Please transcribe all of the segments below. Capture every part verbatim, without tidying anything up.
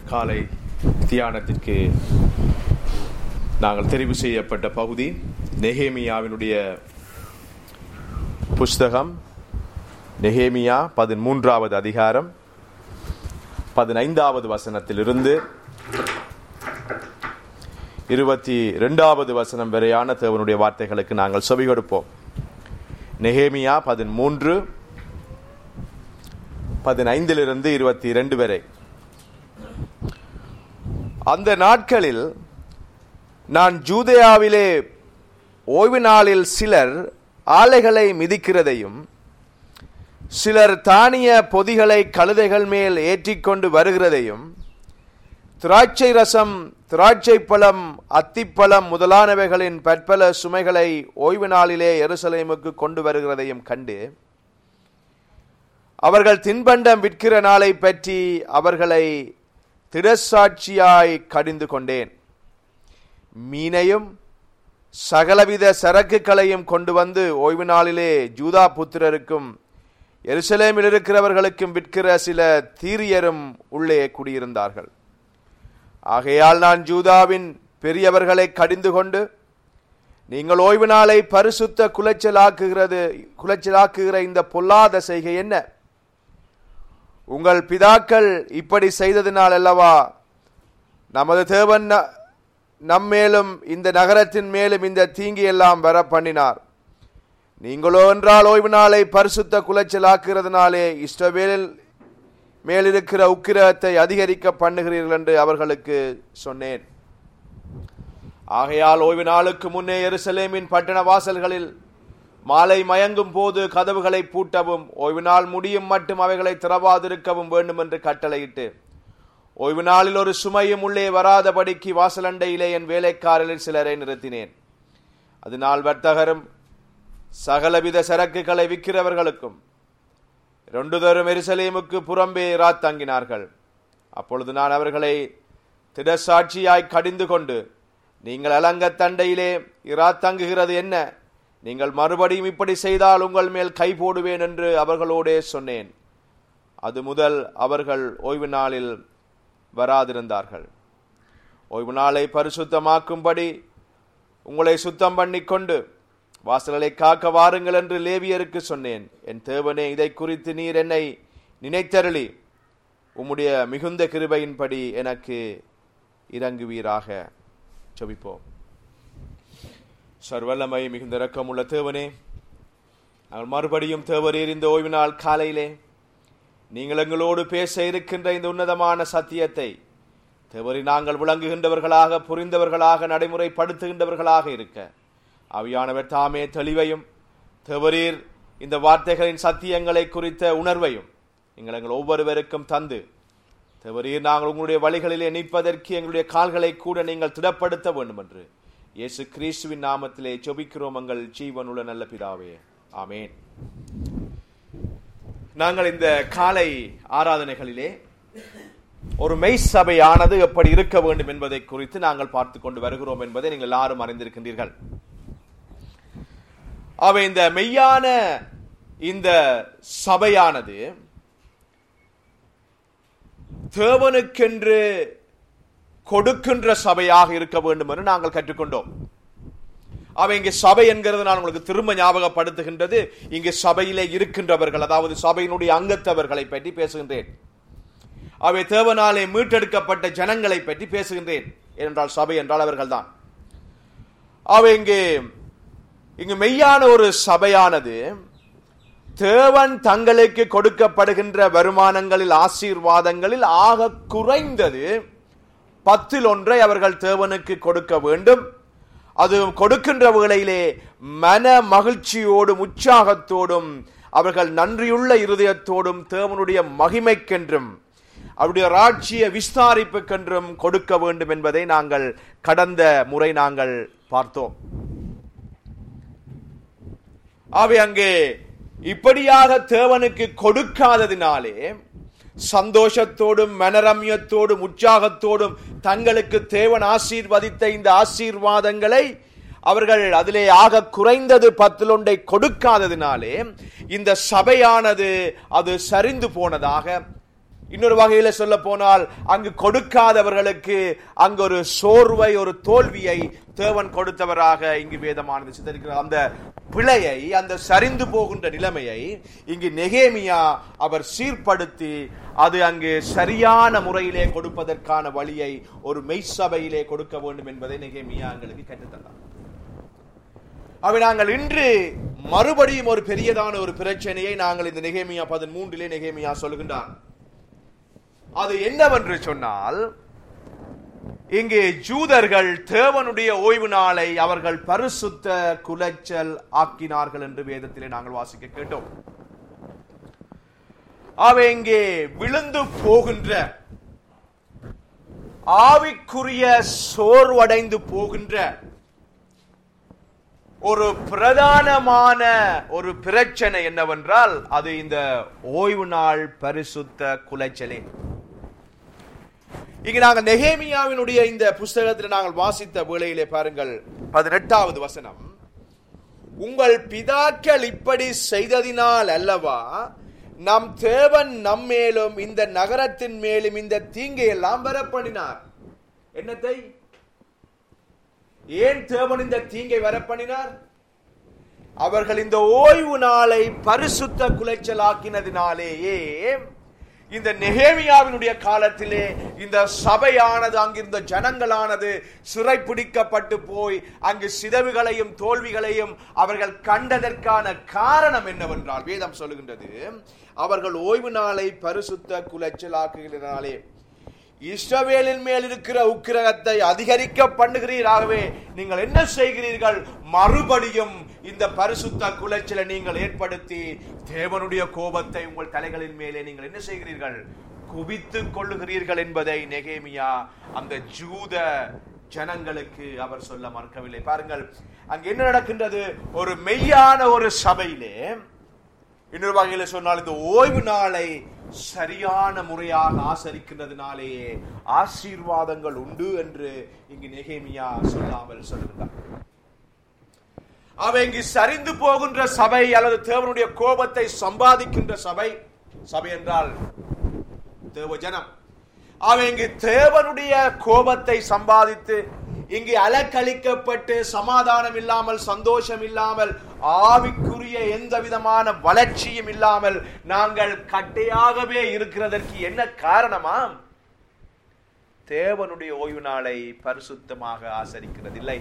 காலை தியானத்திற்கு நாங்கள் தெரிவு செய்யப்பட்ட பகுதி நெகேமியாவினுடைய புஸ்தகம். நெகேமியா பதிமூன்றாவது அதிகாரம் பதினைந்தாவது வசனத்திலிருந்து இருபத்தி இரண்டாவது வசனம் வரையான தேவனுடைய வார்த்தைகளுக்கு நாங்கள் செவி கொடுப்போம். நெகேமியா பதிமூன்று பதினைந்திலிருந்து இருபத்தி இரண்டு வரை. அந்த நாட்களில் நான் ஜூதேயாவிலே ஓய்வு நாளில் சிலர் ஆலைகளை மிதிக்கிறதையும் சிலர் தானிய பொதிகளை கழுதைகள் மேல் ஏற்றிக்கொண்டு வருகிறதையும் திராட்சை ரசம், திராட்சை பழம், அத்திப்பழம் முதலானவைகளின் பற்பல சுமைகளை ஓய்வு நாளிலே எருசலேமுக்கு கொண்டு வருகிறதையும் கண்டு அவர்கள் தின்பண்டம் விற்கிற நாளை பற்றி அவர்களை திடசாட்சியாய் கடிந்து கொண்டேன். மீனையும் சகலவித சரக்குகளையும் கொண்டு வந்து ஓய்வு நாளிலே ஜூதா புத்திரருக்கும் எருசலேமில் இருக்கிறவர்களுக்கும் விற்கிற சில தீரியரும் உள்ளே குடியிருந்தார்கள். ஆகையால் நான் ஜூதாவின் பெரியவர்களை கடிந்து கொண்டு, நீங்கள் ஓய்வு நாளை பரிசுத்த குலைச்சலாக்குகிறது குலைச்சலாக்குகிற இந்த பொல்லாத செய்கை என்ன? உங்கள் பிதாக்கள் இப்படி செய்ததினால் அல்லவா நமது தேவன் நம்மேலும் இந்த நகரத்தின் மேலும் இந்த தீங்கி எல்லாம் வர பண்ணினார். நீங்களோ என்றால் ஓய்வு நாளை பரிசுத்த குலைச்சலாக்குகிறதுனாலே இஸ்ரவேல் மேலிருக்கிற உக்கிரத்தை அதிகரிக்க பண்ணுகிறீர்கள் என்று அவர்களுக்கு சொன்னேன். ஆகையால் ஓய்வு நாளுக்கு முன்னே எருசலேமின் பட்டண வாசல்களில் மாலை மயங்கும் போது கதவுகளை பூட்டவும், ஓய்வு நாள் முடியும் மட்டும் அவைகளை திறவாதிருக்கவும் வேண்டும் என்று கட்டளையிட்டு, ஓய்வு நாளில் ஒரு சுமையும் உள்ளே வராதபடிக்கு வாசலண்டையிலே என் வேலைக்காரரில் சிலரை நிறுத்தினேன். அதனால் வர்த்தகரும் சகலவித சரக்குகளை விற்கிறவர்களுக்கும் இரண்டு தரும் எருசலேமுக்கு புறம்பே ராத்தங்கினார்கள். அப்பொழுது நான் அவர்களை திடசாட்சியாய் கடிந்து கொண்டு, நீங்கள் அலங்க தண்டையிலே இராத்தங்குகிறது என்ன? நீங்கள் மறுபடியும் இப்படி செய்தால் உங்கள் மேல் கை போடுவேன் என்று அவர்களோடே சொன்னேன். அது முதல் அவர்கள் ஓய்வு நாளில் வராதிருந்தார்கள். ஓய்வு நாளை பரிசுத்தமாக்கும்படி உங்களை சுத்தம் பண்ணி கொண்டு வாசல்களை காக்க வாருங்கள் என்று லேவியருக்கு சொன்னேன். என் தேவனே, இதை குறித்து நீர் என்னை நினைத்தருளி உம்முடைய மிகுந்த கிருபையின்படி எனக்கு இரங்குவீராக. ஜெபிப்போம். சர்வல்லமை மிகுந்த இரக்கமுள்ள தேவனே, நாங்கள் மறுபடியும் தேவரீர் இந்த ஓய்வு நாள் காலையிலே நீங்கள் எங்களோடு பேச இருக்கின்ற இந்த உன்னதமான சத்தியத்தை தேவரி நாங்கள் விளங்குகின்றவர்களாக, புரிந்தவர்களாக, நடைமுறைப்படுத்துகின்றவர்களாக இருக்க ஆவியானவர் தாமே தெளிவையும் தேவரீர் இந்த வார்த்தைகளின் சத்தியங்களை குறித்த உணர்வையும் நீங்கள் எங்கள் ஒவ்வொருவருக்கும் தந்து தேவரீர் நாங்கள் உங்களுடைய வழிகளிலே நிற்பதற்கு எங்களுடைய கால்களை கூட நீங்கள் திடப்படுத்த வேண்டும் என்று இயேசு கிறிஸ்துவின் நாமத்திலே ஜெபிக்கிறோம் எங்கள் ஜீவனுள்ள நல்ல பிதாவே, ஆமேன். நாங்கள் இந்த காலை ஆராதனைகளிலே ஒரு மெய் சபையானது எப்படி இருக்க வேண்டும் என்பதை குறித்து நாங்கள் பார்த்து கொண்டு வருகிறோம் என்பதை நீங்கள் எல்லாரும் அறிந்திருக்கின்றீர்கள். அவை இந்த மெய்யான இந்த சபையானது தேவனுக்கென்று கொடுக்கின்ற சபையாக இருக்க வேண்டும் என்று நாங்கள் கற்றுக்கொண்டோம். அவை இங்கே சபை என்கிறது நான் உங்களுக்கு திரும்ப ஞாபகப்படுத்துகின்றது. இங்கே சபையிலே இருக்கின்றவர்கள், அதாவது சபையினுடைய அங்கத்தவர்களை பற்றி பேசுகின்றேன். அவை தேவனாலே மீட்டெடுக்கப்பட்ட ஜனங்களை பற்றி பேசுகின்றேன். ஏனென்றால் சபை என்றால் அவர்கள் தான். அவை இங்கே இங்கு மெய்யான ஒரு சபையானது தேவன் தங்களுக்கு கொடுக்கப்படுகின்ற வருமானங்களில், ஆசீர்வாதங்களில் ஆக குறைந்தது பத்தில் ஒன்றை அவர்கள் தேவனுக்கு கொடுக்க வேண்டும். அது கொடுக்கின்ற வேளையிலே மன மகிழ்ச்சியோடும் உற்சாகத்தோடும் அவர்கள் நன்றியுள்ள இருதயத்தோடும் தேவனுடைய மகிமைக்கென்றும் அவருடைய ராஜ்ய விஸ்தாரிப்புக்கென்றும் கொடுக்க வேண்டும் என்பதை நாங்கள் கடந்த முறை நாங்கள் பார்த்தோம். அவை அங்கே இப்படியாக தேவனுக்கு கொடுக்காததினாலே சந்தோஷத்தோடும் மனரம்யத்தோடும் உற்சாகத்தோடும் தங்களுக்கு தேவன் ஆசீர்வதித்த இந்த ஆசீர்வாதங்களை அவர்கள் அதிலே ஆக குறைந்தது பத்தில் ஒன்றை கொடுக்காததினாலே இந்த சபையானது அது சரிந்து போனதாக இன்னொரு வகையில சொல்ல போனால் அங்கு கொடுக்காதவர்களுக்கு அங்கு ஒரு சோர்வை, ஒரு தோல்வியை தேவன் கொடுத்தவராக இங்கு வேதமானது சித்தரிக்கிறார். அந்த பிழையை, அந்த சரிந்து போகின்ற நிலைமையை இங்கு நெகேமியா அவர் சீர்படுத்தி அது அங்கு சரியான முறையிலே கொடுப்பதற்கான வழியை ஒரு மெய்சபையிலே கொடுக்க வேண்டும் என்பதை நெகேமியா எங்களுக்கு கற்றுத்தந்தார். அவை நாங்கள் இன்று மறுபடியும் ஒரு பெரியதான ஒரு பிரச்சனையை நாங்கள் இந்த நெகேமியா பதிமூன்றிலே நெகேமியா சொல்கின்றார். அது என்னவென்று சொன்னால், இங்கே ஜூதர்கள் தேவனுடைய ஓய்வு நாளை அவர்கள் பரிசுத்த குலைச்சல் ஆக்கினார்கள் என்று வேதத்திலே நாங்கள் வாசிக்க கேட்டோம். அவை இங்கே விழுந்து போகின்ற, ஆவிக்குரிய சோர்வடைந்து போகின்ற ஒரு பிரதானமான ஒரு பிரச்சனை என்னவென்றால் அது இந்த ஓய்வு நாள் பரிசுத்த குலைச்சலே. இங்கு நாங்கள் நெகேமியாவினுடைய இந்த புஸ்தகத்தில் நாங்கள் வாசித்த வேளையிலே பாருங்கள், பதினெட்டாவது வசனம், உங்கள் பிதாக்கள் இப்படி செய்ததினால் அல்லவா நம் தேவன் நம்மேலும் இந்த நகரத்தின் மேலும் இந்த தீங்கை எல்லாம் வரப்பண்ணினார். என்னத்தை? ஏன் தேவன் இந்த தீங்கை வரப்பண்ணினார்? அவர்கள் இந்த ஓய்வு நாளை பரிசுத்த குலைச்சலாக்கினதினாலேயே இந்த நெகேமியாவினுடைய காலத்திலே இந்த சபையானது, அங்கிருந்த ஜனங்களானது சிறைப்பிடிக்கப்பட்டு போய் அங்கு சிதைவுகளையும் தோல்விகளையும் அவர்கள் கண்டதற்கான காரணம் என்னவென்றால் வேதம் சொல்லுகின்றது, அவர்கள் ஓய்வு நாளை பரிசுத்த குலைச்சலாக்குகிறனாலே இஸ்ரவேலின் மேல் இருக்கிற உக்கிரகத்தை அதிகரிக்க பண்ணுகிறீராகவே நீங்கள் என்ன செய்கிறீர்கள்? மறுபடியும் இந்த பரிசுத்த குலைச்சலை நீங்கள் ஏற்படுத்தி தேவனுடைய கோபத்தை உங்கள் தலைகளின் மேலே நீங்கள் என்ன செய்கிறீர்கள்? குவித்துக் கொள்ளுகிறீர்கள் என்பதை நெகேமியா அந்த ஜூத ஜனங்களுக்கு அவர் சொல்ல மறுக்கவில்லை. பாருங்கள், அங்கு என்ன நடக்கின்றது? ஒரு மெய்யான ஒரு சபையிலே, இன்னொரு வகையில் சொன்னால் இந்த ஓய்வு நாளை சரியான முறையாக ஆசரிக்கின்றதுனாலேயே ஆசீர்வாதங்கள் உண்டு என்று இங்கு நெகேமியா சொல்லாமல் சொல்லுகிறார். அவை இங்கு சரிந்து போகின்ற சபை அல்லது தேவனுடைய கோபத்தை சம்பாதிக்கின்ற சபை, சபை என்றால் தேவ ஜனம், அவை இங்கு தேவனுடைய கோபத்தை சம்பாதித்து இங்கு அலக்கழிக்கப்பட்டு சமாதானம் இல்லாமல், சந்தோஷம் இல்லாமல், ஆவிக்குரிய எந்த விதமான வளர்ச்சியும் இல்லாமல் நாங்கள் கட்டையாகவே இருக்கிறதற்கு என்ன காரணமா? தேவனுடைய ஓய்வு நாளை பரிசுத்தமாக ஆசரிக்கிறதில்லை.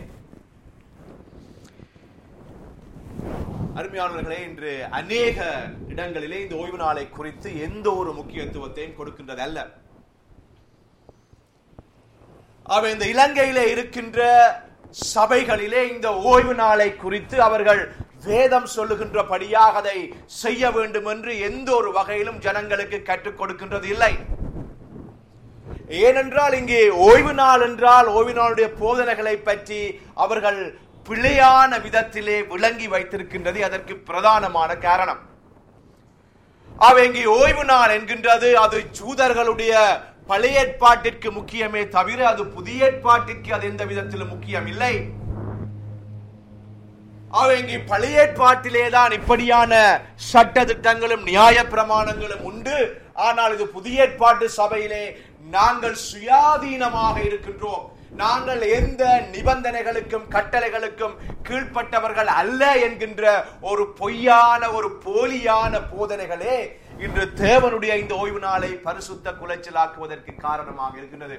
அருமையானவர்களே, இன்று அநேக இடங்களிலே இந்த ஓய்வு நாளை குறித்து எந்த ஒரு முக்கியத்துவத்தையும் கொடுக்கின்றது அல்ல. அவை இந்த இலங்கையிலே இருக்கின்ற சபைகளிலே இந்த ஓய்வு நாளை குறித்து அவர்கள் வேதம் சொல்லுகின்றபடியாக அதை செய்ய வேண்டும் என்று எந்த ஒரு வகையிலும் ஜனங்களுக்கு கற்றுக் கொடுக்கின்றது இல்லை. ஏனென்றால் இங்கே ஓய்வு நாள் என்றால் ஓய்வு நாளுடைய போதனைகளை பற்றி அவர்கள் பிழையான விதத்திலே விளங்கி வைத்திருக்கின்றது. அதற்கு பிரதானமான காரணம், அவை இங்கே ஓய்வு நாள் என்கின்றது அது ஜூதர்களுடைய பழைய ஏற்பாட்டிற்கு முக்கியமே தவிர அது புதிய ஏற்பாட்டிற்கு அது எந்த விதத்திலும் முக்கியம் இல்லை. அவை இங்கே பழைய ஏற்பாட்டிலேதான் இப்படியான சட்ட திட்டங்களும் நியாய பிரமாணங்களும் உண்டு. ஆனால் இது புதிய ஏற்பாட்டு சபையிலே நாங்கள் சுயாதீனமாக இருக்கின்றோம், நாங்கள் எந்த நிபந்தனைகளுக்கும் கட்டளைகளுக்கும் கீழ்ப்பட்டவர்கள் அல்ல என்கின்ற ஒரு பொய்யான, ஒரு போலியான போதனைகளே இன்று தேவனுடைய இந்த ஓய்வு நாளை பரிசுத்த குலைச்சலாக்குவதற்கு காரணமாக இருக்கின்றது.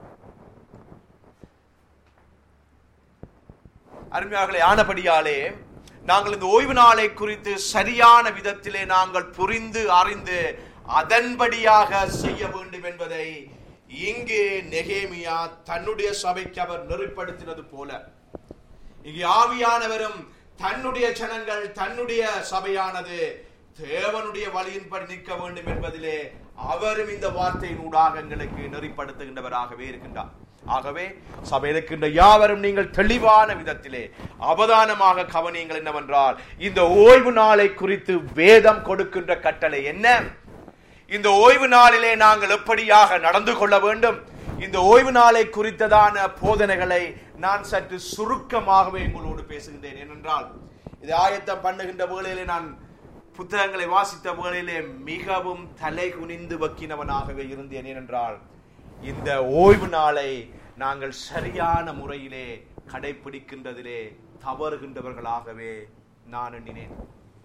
அருமையாளர்களே, ஆனபடியாலே நாங்கள் இந்த ஓய்வு நாளை குறித்து சரியான விதத்திலே நாங்கள் புரிந்து அறிந்து அதன்படியாக செய்ய வேண்டும் என்பதை இங்கே நெகேமியா தன்னுடைய சபைக்கு அவர் நெறிப்படுத்தினது போல இங்கே ஆவியானவரும் தன்னுடைய ஜனங்கள், தன்னுடைய சபையானது தேவனுடைய வழியின்படி நிற்க வேண்டும் என்பதிலே அவரும் இந்த வார்த்தையின் ஊடாக எங்களுக்கு நெறிப்படுத்துகின்றவராகவே இருக்கின்றார். ஆகவே சபையில் இருக்கின்ற யாவரும் நீங்கள் தெளிவான விதத்திலே அவதானமாக கவனியுங்கள். என்னவென்றால் இந்த ஓய்வு நாளை குறித்து வேதம் கொடுக்கின்ற கட்டளை என்ன, இந்த ஓய்வு நாளிலே நாங்கள் எப்படியாக நடந்து கொள்ள வேண்டும், இந்த ஓய்வு நாளை குறித்ததான போதனைகளை நான் சற்று சுருக்கமாகவே உங்களோடு பேசுகின்றேன். ஏனென்றால் இதை ஆயத்தம் பண்ணுகின்ற வேளையிலே நான் புத்தகங்களை வாசித்த வேளையிலே மிகவும் தலை குனிந்து வக்கினவனாகவே இருந்தேன். ஏனென்றால் இந்த ஓய்வு நாளை நாங்கள் சரியான முறையிலே கடைபிடிக்கின்றதிலே தவறுகின்றவர்களாகவே நான் எண்ணினேன்.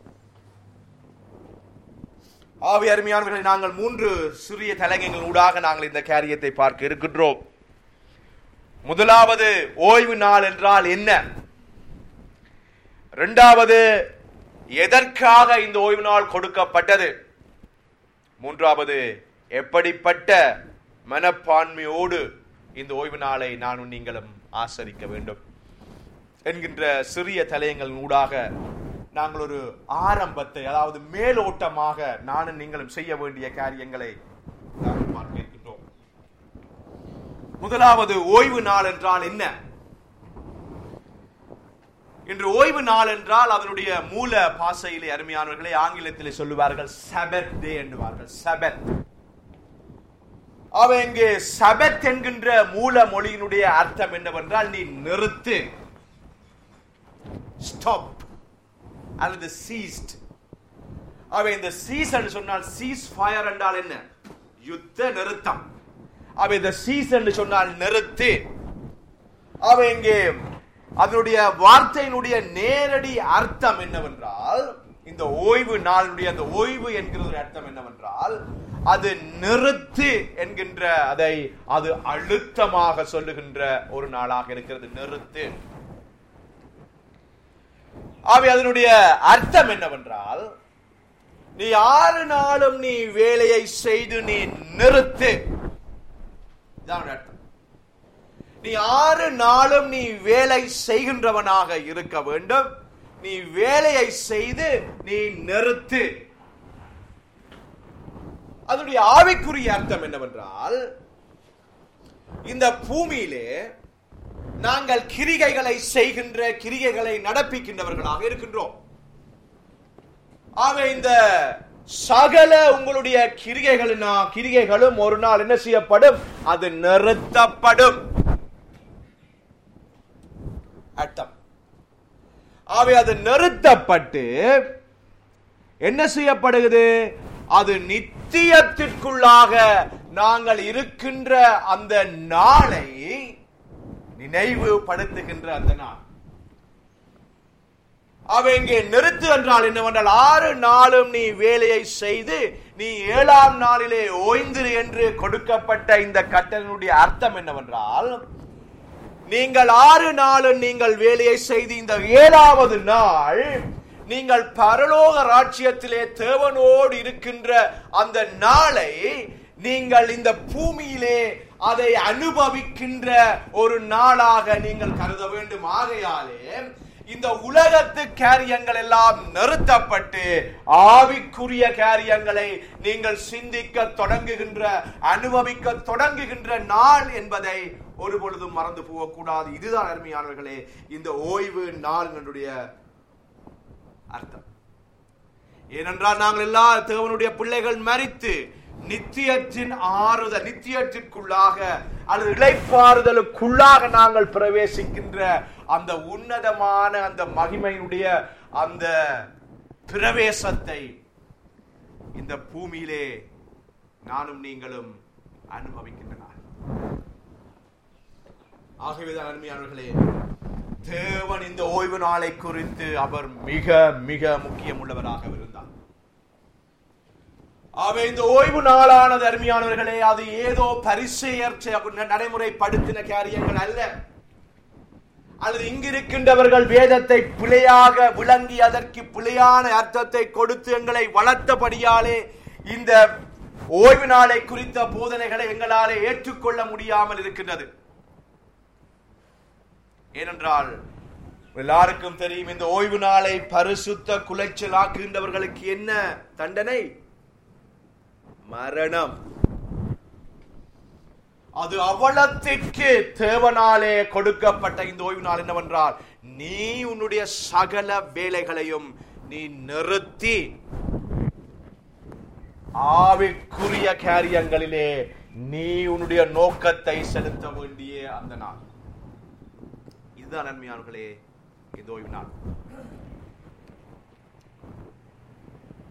ஆவி அருமையானவர்களை, நாங்கள் மூன்று சிறிய தலையங்கங்கள் ஊடாக நாங்கள் இந்த காரியத்தை பார்க்க இருக்கின்றோம். முதலாவது, ஓய்வு நாள் என்றால் என்ன? இரண்டாவது, எதற்காக இந்த ஓய்வு நாள் கொடுக்கப்பட்டது? மூன்றாவது, எப்படிப்பட்ட மனப்பான்மையோடு இந்த ஓய்வு நாளை நானும் நீங்களும் ஆசரிக்க வேண்டும் என்கின்ற சிறிய தலையங்கள் ஊடாக நாங்கள் ஒரு ஆரம்பத்தை, அதாவது மேலோட்டமாக நானும் நீங்களும் செய்ய வேண்டிய காரியங்களை நாங்கள் பார்க்க இருக்கின்றோம். முதலாவது, ஓய்வு நாள் என்றால் என்ன? இன்று ஓய்வு நாள் என்றால் அதனுடைய மூல பாஷையிலே அருமையானவர்களை ஆங்கிலத்திலே சொல்லுவார்கள் சபத் டே என்பார்கள். சபத். அவ இங்கே சபத் என்கின்ற மூல மொழியினுடைய அர்த்தம் என்னவென்றால் நீ நிறுத்து, ஸ்டாப் அல்லது சீஸ்ட். அவ இந்த சீஸ் என்று சொன்னால் சீஸ் ஃபயர் என்றால் என்ன? யுத்த நிறுத்தம். அவ இந்த சீஸ் என்று சொன்னால் நிறுத்து. அவ இங்கே அதனுடைய வார்த்தையினுடைய நேரடி அர்த்தம் என்னவென்றால், இந்த ஓய்வு நாளுடைய அந்த ஓய்வு என்கிற அர்த்தம் என்னவென்றால், அது நிறுத்து என்கின்ற, அதை அது அழுத்தமாக சொல்லுகின்ற ஒரு நாளாக இருக்கிறது. நிறுத்து. ஆகவே அதனுடைய அர்த்தம் என்னவென்றால், நீ ஆறு நாளும் நீ வேலையை செய்து நீ நிறுத்து. அர்த்தம். நீ ஆறு நாளும் நீ வேலை செய்கின்றவனாக இருக்க வேண்டும். நீ வேலையை செய்து நீ நிறுத்து. அதனுடைய ஆவிக்குரிய அர்த்தம் என்னவென்றால், இந்த பூமியிலே நாங்கள் கிரிகைகளை செய்கின்ற, கிரிகைகளை நடப்பிக்கின்றவர்களாக இருக்கின்றோம். ஆகவே இந்த சகல உங்களுடைய கிரிகைகளின் கிரிகைகளும் ஒரு நாள் என்ன செய்யப்படும்? அது நிறுத்தப்படும். அர்த்தம். ஆகவே அது நிறுத்தப்பட்டு என்ன செய்யப்படுகிறது? அது நித்தியத்திற்குள்ளாக நாங்கள் இருக்கின்ற அந்த நாளை நினைவுபடுத்துகின்ற அந்த நாள். அவ இங்கே நிறுத்து என்றால் என்னவென்றால், ஆறு நாளும் நீ வேலையை செய்து நீ ஏழாம் நாளிலே ஓய்ந்திரு என்று கொடுக்கப்பட்ட இந்த கட்டளையினுடைய அர்த்தம் என்னவென்றால், நீங்கள் ஆறு நாளும் நீங்கள் வேலையை செய்து இந்த ஏழாவது நாள் நீங்கள் பரலோக ராஜ்யத்திலே தேவனோடு இருக்கின்ற அந்த நாளை நீங்கள் இந்த பூமியிலே அதை அனுபவிக்கின்ற ஒரு நாளாக நீங்கள் கருத வேண்டும். ஆகையாலே இந்த உலகத்து காரியங்கள் எல்லாம் நிறுத்தப்பட்டு ஆவிக்குரிய காரியங்களை நீங்கள் சிந்திக்க தொடங்குகின்ற, அனுபவிக்க தொடங்குகின்ற நாள் என்பதை ஒரு பொழுதும் மறந்து போகக்கூடாது. இதுதான் அருமையானவர்களே இந்த ஓய்வு நாளினுடைய அர்த்தம். ஏனென்றால் நாங்கள் எல்லா தேவனுடைய பிள்ளைகள் மரித்து நித்தியத்தின் ஆறுதல், நித்தியத்திற்குள்ளாக அல்லது இளைப்பாறுதலுக்குள்ளாக நாங்கள் பிரவேசிக்கின்ற அந்த உன்னதமான அந்த மகிமையினுடைய அந்த பிரவேசத்தை இந்த பூமியிலே நானும் நீங்களும் அனுபவிக்கின்றனர். ஆகவேதான் அருமையானவர்களே, தேவன் இந்த ஓய்வு நாளை குறித்து அவர் மிக மிக முக்கியம் உள்ளவராக இருந்தார். ஆகவே இந்த ஓய்வு நாளானது அருமையானவர்களே, அது ஏதோ பரிசேயர் நடைமுறைப்படுத்தின காரியங்கள் அல்ல, அல்லது இங்கிருக்கின்றவர்கள் வேதத்தை பிழையாக விளங்கி அதற்கு பிழையான அர்த்தத்தை கொடுத்து எங்களை வளர்த்தபடியாலே இந்த ஓய்வு நாளை குறித்த போதனைகளை எங்களாலே ஏற்றுக்கொள்ள முடியாமல் இருக்கின்றது. ஏனென்றால் எல்லாருக்கும் தெரியும், இந்த ஓய்வு நாளை பரிசுத்த குலைச்சல் ஆக்குகின்றவர்களுக்கு என்ன தண்டனை? மரணம். அது அவலத்திற்கு தேவனாலே கொடுக்கப்பட்ட இந்த ஓய்வு நாள் என்னவென்றால், நீ உன்னுடைய சகல வேலைகளையும் நீ நிறுத்தி ஆவிக்குரிய காரியங்களிலே நீ உன்னுடைய நோக்கத்தை செலுத்த வேண்டிய அந்த நாள். இதுதான் நன்மையானவர்களே இந்த ஓய்வு நாள்.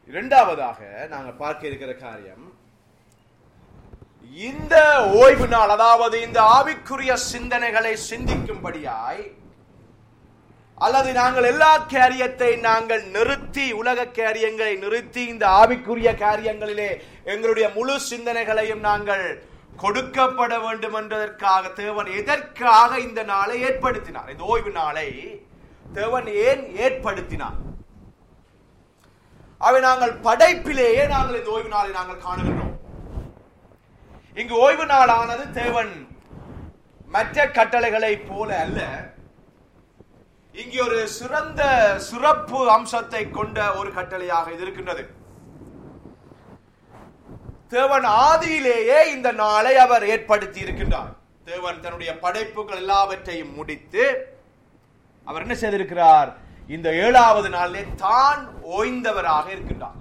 இரண்டாவதாக நாங்கள் பார்க்க இருக்கிற காரியம், இந்த ஓய்வு நாள், அதாவது இந்த ஆவிக்குரிய சிந்தனைகளை சிந்திக்கும்படியாய், அல்லது நாங்கள் எல்லா காரியத்தை நாங்கள் நிறுத்தி, உலக காரியங்களை நிறுத்தி இந்த ஆவிக்குரிய காரியங்களிலே எங்களுடைய முழு சிந்தனைகளையும் நாங்கள் கொடுக்கப்பட வேண்டும் என்பதற்காக தேவன் எதற்காக இந்த நாளை ஏற்படுத்தினார்? இந்த ஓய்வு நாளை தேவன் ஏன் ஏற்படுத்தினார்? அவை நாங்கள் படைப்பிலேயே நாங்கள் இந்த ஓய்வு நாளை நாங்கள் காணுகின்றோம். இங்கு ஓய்வு நாளானது தேவன் மற்ற கட்டளைகளை போல அல்ல, இங்கே ஒரு சிறந்த சிறப்பு அம்சத்தை கொண்ட ஒரு கட்டளையாக இது இருக்கின்றது. தேவன் ஆதியிலேயே இந்த நாளை அவர் ஏற்படுத்தி இருக்கின்றார். தேவன் தன்னுடைய படைப்புகள் எல்லாவற்றையும் முடித்து அவர் என்ன செய்திருக்கிறார்? இந்த ஏழாவது நாளிலே தான் ஓய்ந்தவராக இருக்கின்றார்.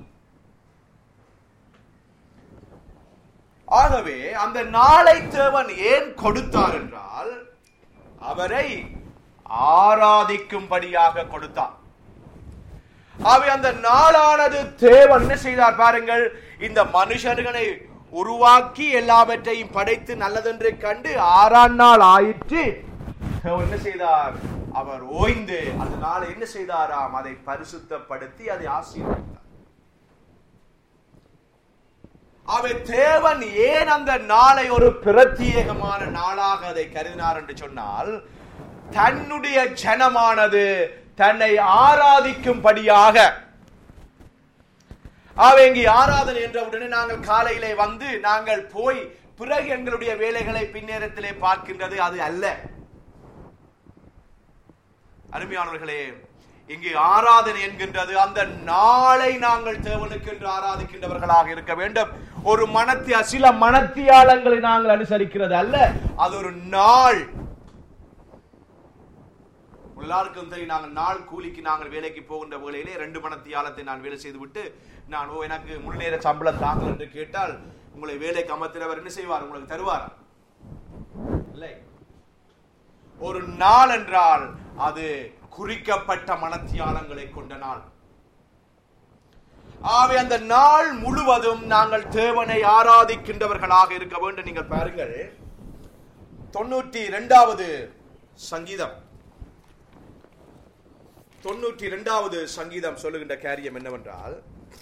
ஆகவே அந்த நாளை தேவன் ஏன் கொடுத்தார் என்றால், அவரை ஆராதிக்கும்படியாக கொடுத்தார். ஆகவே அந்த நாளானது தேவன் என்ன செய்தார் பாருங்கள், இந்த மனுஷர்களை உருவாக்கி எல்லாவற்றையும் படைத்து நல்லதென்று கண்டு ஆறாம் நாள் ஆயிற்று. என்ன செய்தார்? அவர் ஓய்ந்து அந்த நாளை என்ன செய்தாராம்? அதை பரிசுத்தப்படுத்தி அதை ஆசீர்வதித்தார். ஆகவே தேவன் ஏன் அந்த நாளை ஒரு பிரத்யேகமான நாளாக அதை கருதினார் என்று சொன்னால், தன்னுடைய ஜனமானது தன்னை ஆராதிக்கும்படியாக. ஆகவே இங்கே ஆராதனை என்ற உடனே நாங்கள் காலையிலே வந்து நாங்கள் போய் பிறகு எங்களுடைய வேலைகளை பின்னேரத்திலே பார்க்கின்றது அது அல்ல. அருமையானவர்களே, இங்கு ஆராதனை என்கின்றது அந்த நாளை நாங்கள் தேவனுக்கு என்று ஆராதிக்கின்றவர்களாக இருக்க வேண்டும். ஒரு மனத்திய சில மனத்தியாளங்களை நாங்கள் அனுசரிக்கிறது அல்ல, அது ஒரு நாள். எல்லாருக்கும் தெரியும், நாங்கள் நாள் கூலிக்கு நாங்கள் வேலைக்கு போகின்ற வேலையிலே ரெண்டு மனத்தியாலத்தை நான் வேலை செய்து விட்டு நான் ஓ எனக்கு முழு நேர சம்பளம் தாங்கள் என்று கேட்டால் உங்களை வேலைக்கு அமர்த்தினவர் என்ன செய்வார்? உங்களுக்கு தருவார் இல்லை. ஒரு நாள் என்றால் அது குறிக்கப்பட்ட மனத்தியாலங்களை கொண்ட நாள். ஆகவே அந்த நாள் முழுவதும் நாங்கள் தேவனை ஆராதிக்கின்றவர்களாக இருக்க வேண்டும். நீங்கள் பாருங்கள், தொண்ணூற்றி இரண்டாவது சங்கீதம் தொண்ணூற்றி இரண்டாவது சங்கீதம் சொல்லுகின்ற காரியம் என்னவென்றால்,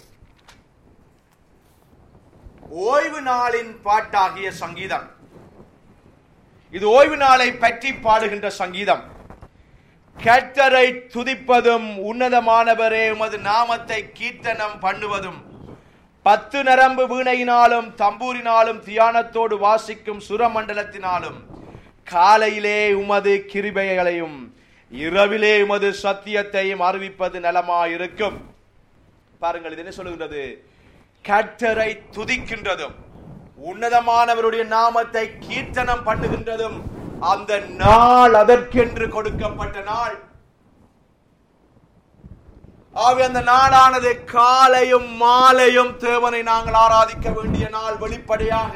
ஓய்வு நாளின் பாட்டாகிய சங்கீதம். இது ஓய்வு நாளை பற்றி பாடுகின்ற சங்கீதம். கர்த்தரை துதிப்பதும் உன்னதமானவரே உமது நாமத்தை கீர்த்தனம் பண்ணுவதும் பத்து நரம்பு வீணையினாலும் தம்பூரினாலும் தியானத்தோடு வாசிக்கும் சுரமண்டலத்தினாலும் காலையிலே உமது கிருபைகளையும் இரவிலே உமது சத்தியத்தையும் அறிவிப்பது நலமாயிருக்கும். பாருங்கள், இது என்ன சொல்லுகின்றது? கர்த்தரை துதிக்கின்றதும் உன்னதமானவருடைய நாமத்தை கீர்த்தனம் பண்ணுகின்றதும் அந்த நாள் அதற்கென்று கொடுக்கப்பட்ட நாள். ஆகவே அந்த நாளானது காலையும் மாலையும் தேவனை நாங்கள் ஆராதிக்க வேண்டிய நாள். வெளிப்படையாக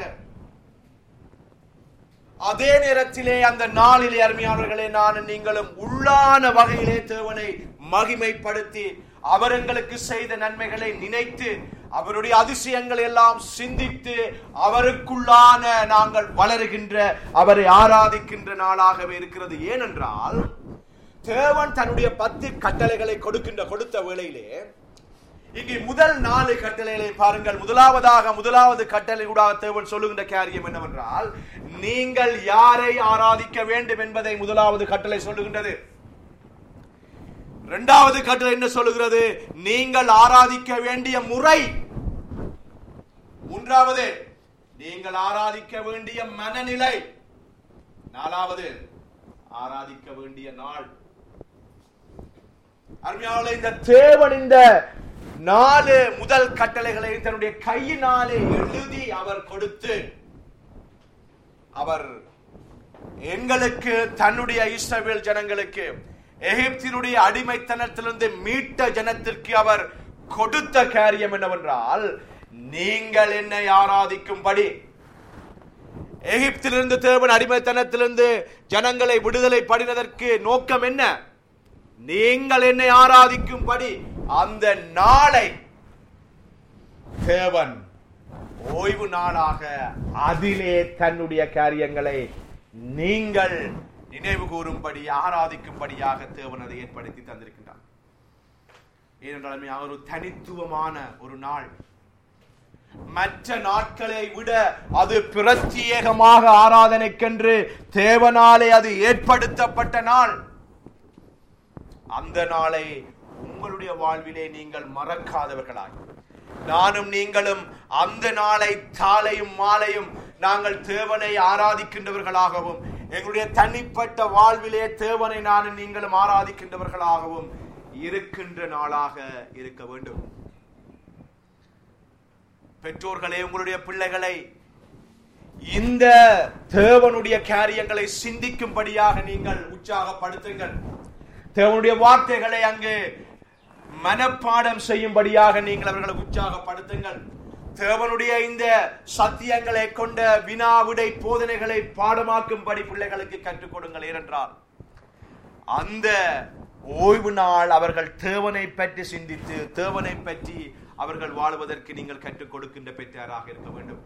அதே நேரத்திலே அந்த நாளிலே அருமையானவர்களே, நான் நீங்களும் உள்ளான வகையிலே தேவனை மகிமைப்படுத்தி அவர் எங்களுக்கு செய்த நன்மைகளை நினைத்து அவருடைய அதிசயங்களை எல்லாம் சிந்தித்து அவருக்குள்ளான நாங்கள் வளருகின்ற, அவரை ஆராதிக்கின்ற நாளாகவே இருக்கிறது. ஏனென்றால் தேவன் தன்னுடைய பத்து கட்டளைகளை கொடுக்கின்ற கொடுத்த வேளையிலே இங்கே முதல் நாலு கட்டளைகளை பாருங்கள். முதலாவதாக முதலாவது கட்டளை ஊடாக தேவன் சொல்லுகின்ற காரியம் என்னவென்றால், நீங்கள் யாரை ஆராதிக்க வேண்டும் என்பதை முதலாவது கட்டளை சொல்லுகின்றது. இரண்டாவது கட்டளை என்ன சொல்லுகிறது? நீங்கள் ஆராதிக்க வேண்டிய முறை. மூன்றாவது, நீங்கள் ஆராதிக்க வேண்டிய மனநிலை. நாலாவது, ஆராதிக்க வேண்டிய நாள். அருமையானவர்களே, இந்த தேவன் இந்த நாலு முதல் கட்டளைகளை தன்னுடைய கையினாலே எழுதி அவர் கொடுத்து, அவர் எங்களுக்கு தன்னுடைய இஸ்ரவேல் ஜனங்களுக்கு எகிப்தினுடைய அடிமைத்தனத்திலிருந்து மீட்ட ஜனத்திற்கு அவர் கொடுத்த காரியம் என்னவென்றால், நீங்கள் என்னை ஆராதிக்கும்படி. எகிப்திலிருந்து தேவன் அடிமைத்தனத்திலிருந்து ஜனங்களை விடுதலை பண்ணினதற்கு நோக்கம் என்ன? நீங்கள் என்னை ஆராதிக்கும்படி அந்த நாளை தேவன் ஓய்வு நாளாக அதிலே தன்னுடைய காரியங்களை நீங்கள் நினைவு கூறும்படி ஆராதிக்கும்படியாக தேவன் அதை ஏற்படுத்தி தந்திருக்கின்றார். ஏனென்றால் ஒரு தனித்துவமான ஒரு நாள், மற்ற நாட்களை விட அது பிரத்யேகமாக ஆராதனைக்கென்று தேவனாலே அது ஏற்படுத்தப்பட்ட நாள். அந்த நாளை உங்களுடைய வாழ்விலே நீங்கள் மறக்காதவர்களாய், நானும் நீங்களும் அந்த நாளை காலையும் மாலையும் நாங்கள் தேவனை ஆராதிக்கின்றவர்களாகவும், எங்களுடைய தனிப்பட்ட வாழ்விலே தேவனை நானும் நீங்களும் ஆராதிக்கின்றவர்களாகவும் இருக்கின்ற நாளாக இருக்க வேண்டும். பெற்றோர்களே, உங்களுடைய பிள்ளைகளை இந்த தேவனுடைய காரியங்களை சிந்திக்கும்படியாக நீங்கள் உற்சாகப்படுத்துங்கள். தேவனுடைய வார்த்தைகளை அங்கு மனப்பாடம் செய்யும்படியாக நீங்கள் அவர்களை உற்சாகப்படுத்துங்கள். தேவனுடைய இந்த சத்தியங்களை கொண்ட வினா விடை போதனைகளை பாடமாக்கும்படி பிள்ளைகளுக்கு கற்றுக் கொடுங்கள். ஏனென்றால் அந்த ஓய்வு நாள் அவர்கள் தேவனை பற்றி சிந்தித்து தேவனை பற்றி அவர்கள் வாழ்வதற்கு நீங்கள் கற்றுக் கொடுக்கின்ற பெற்றாராக இருக்க வேண்டும்.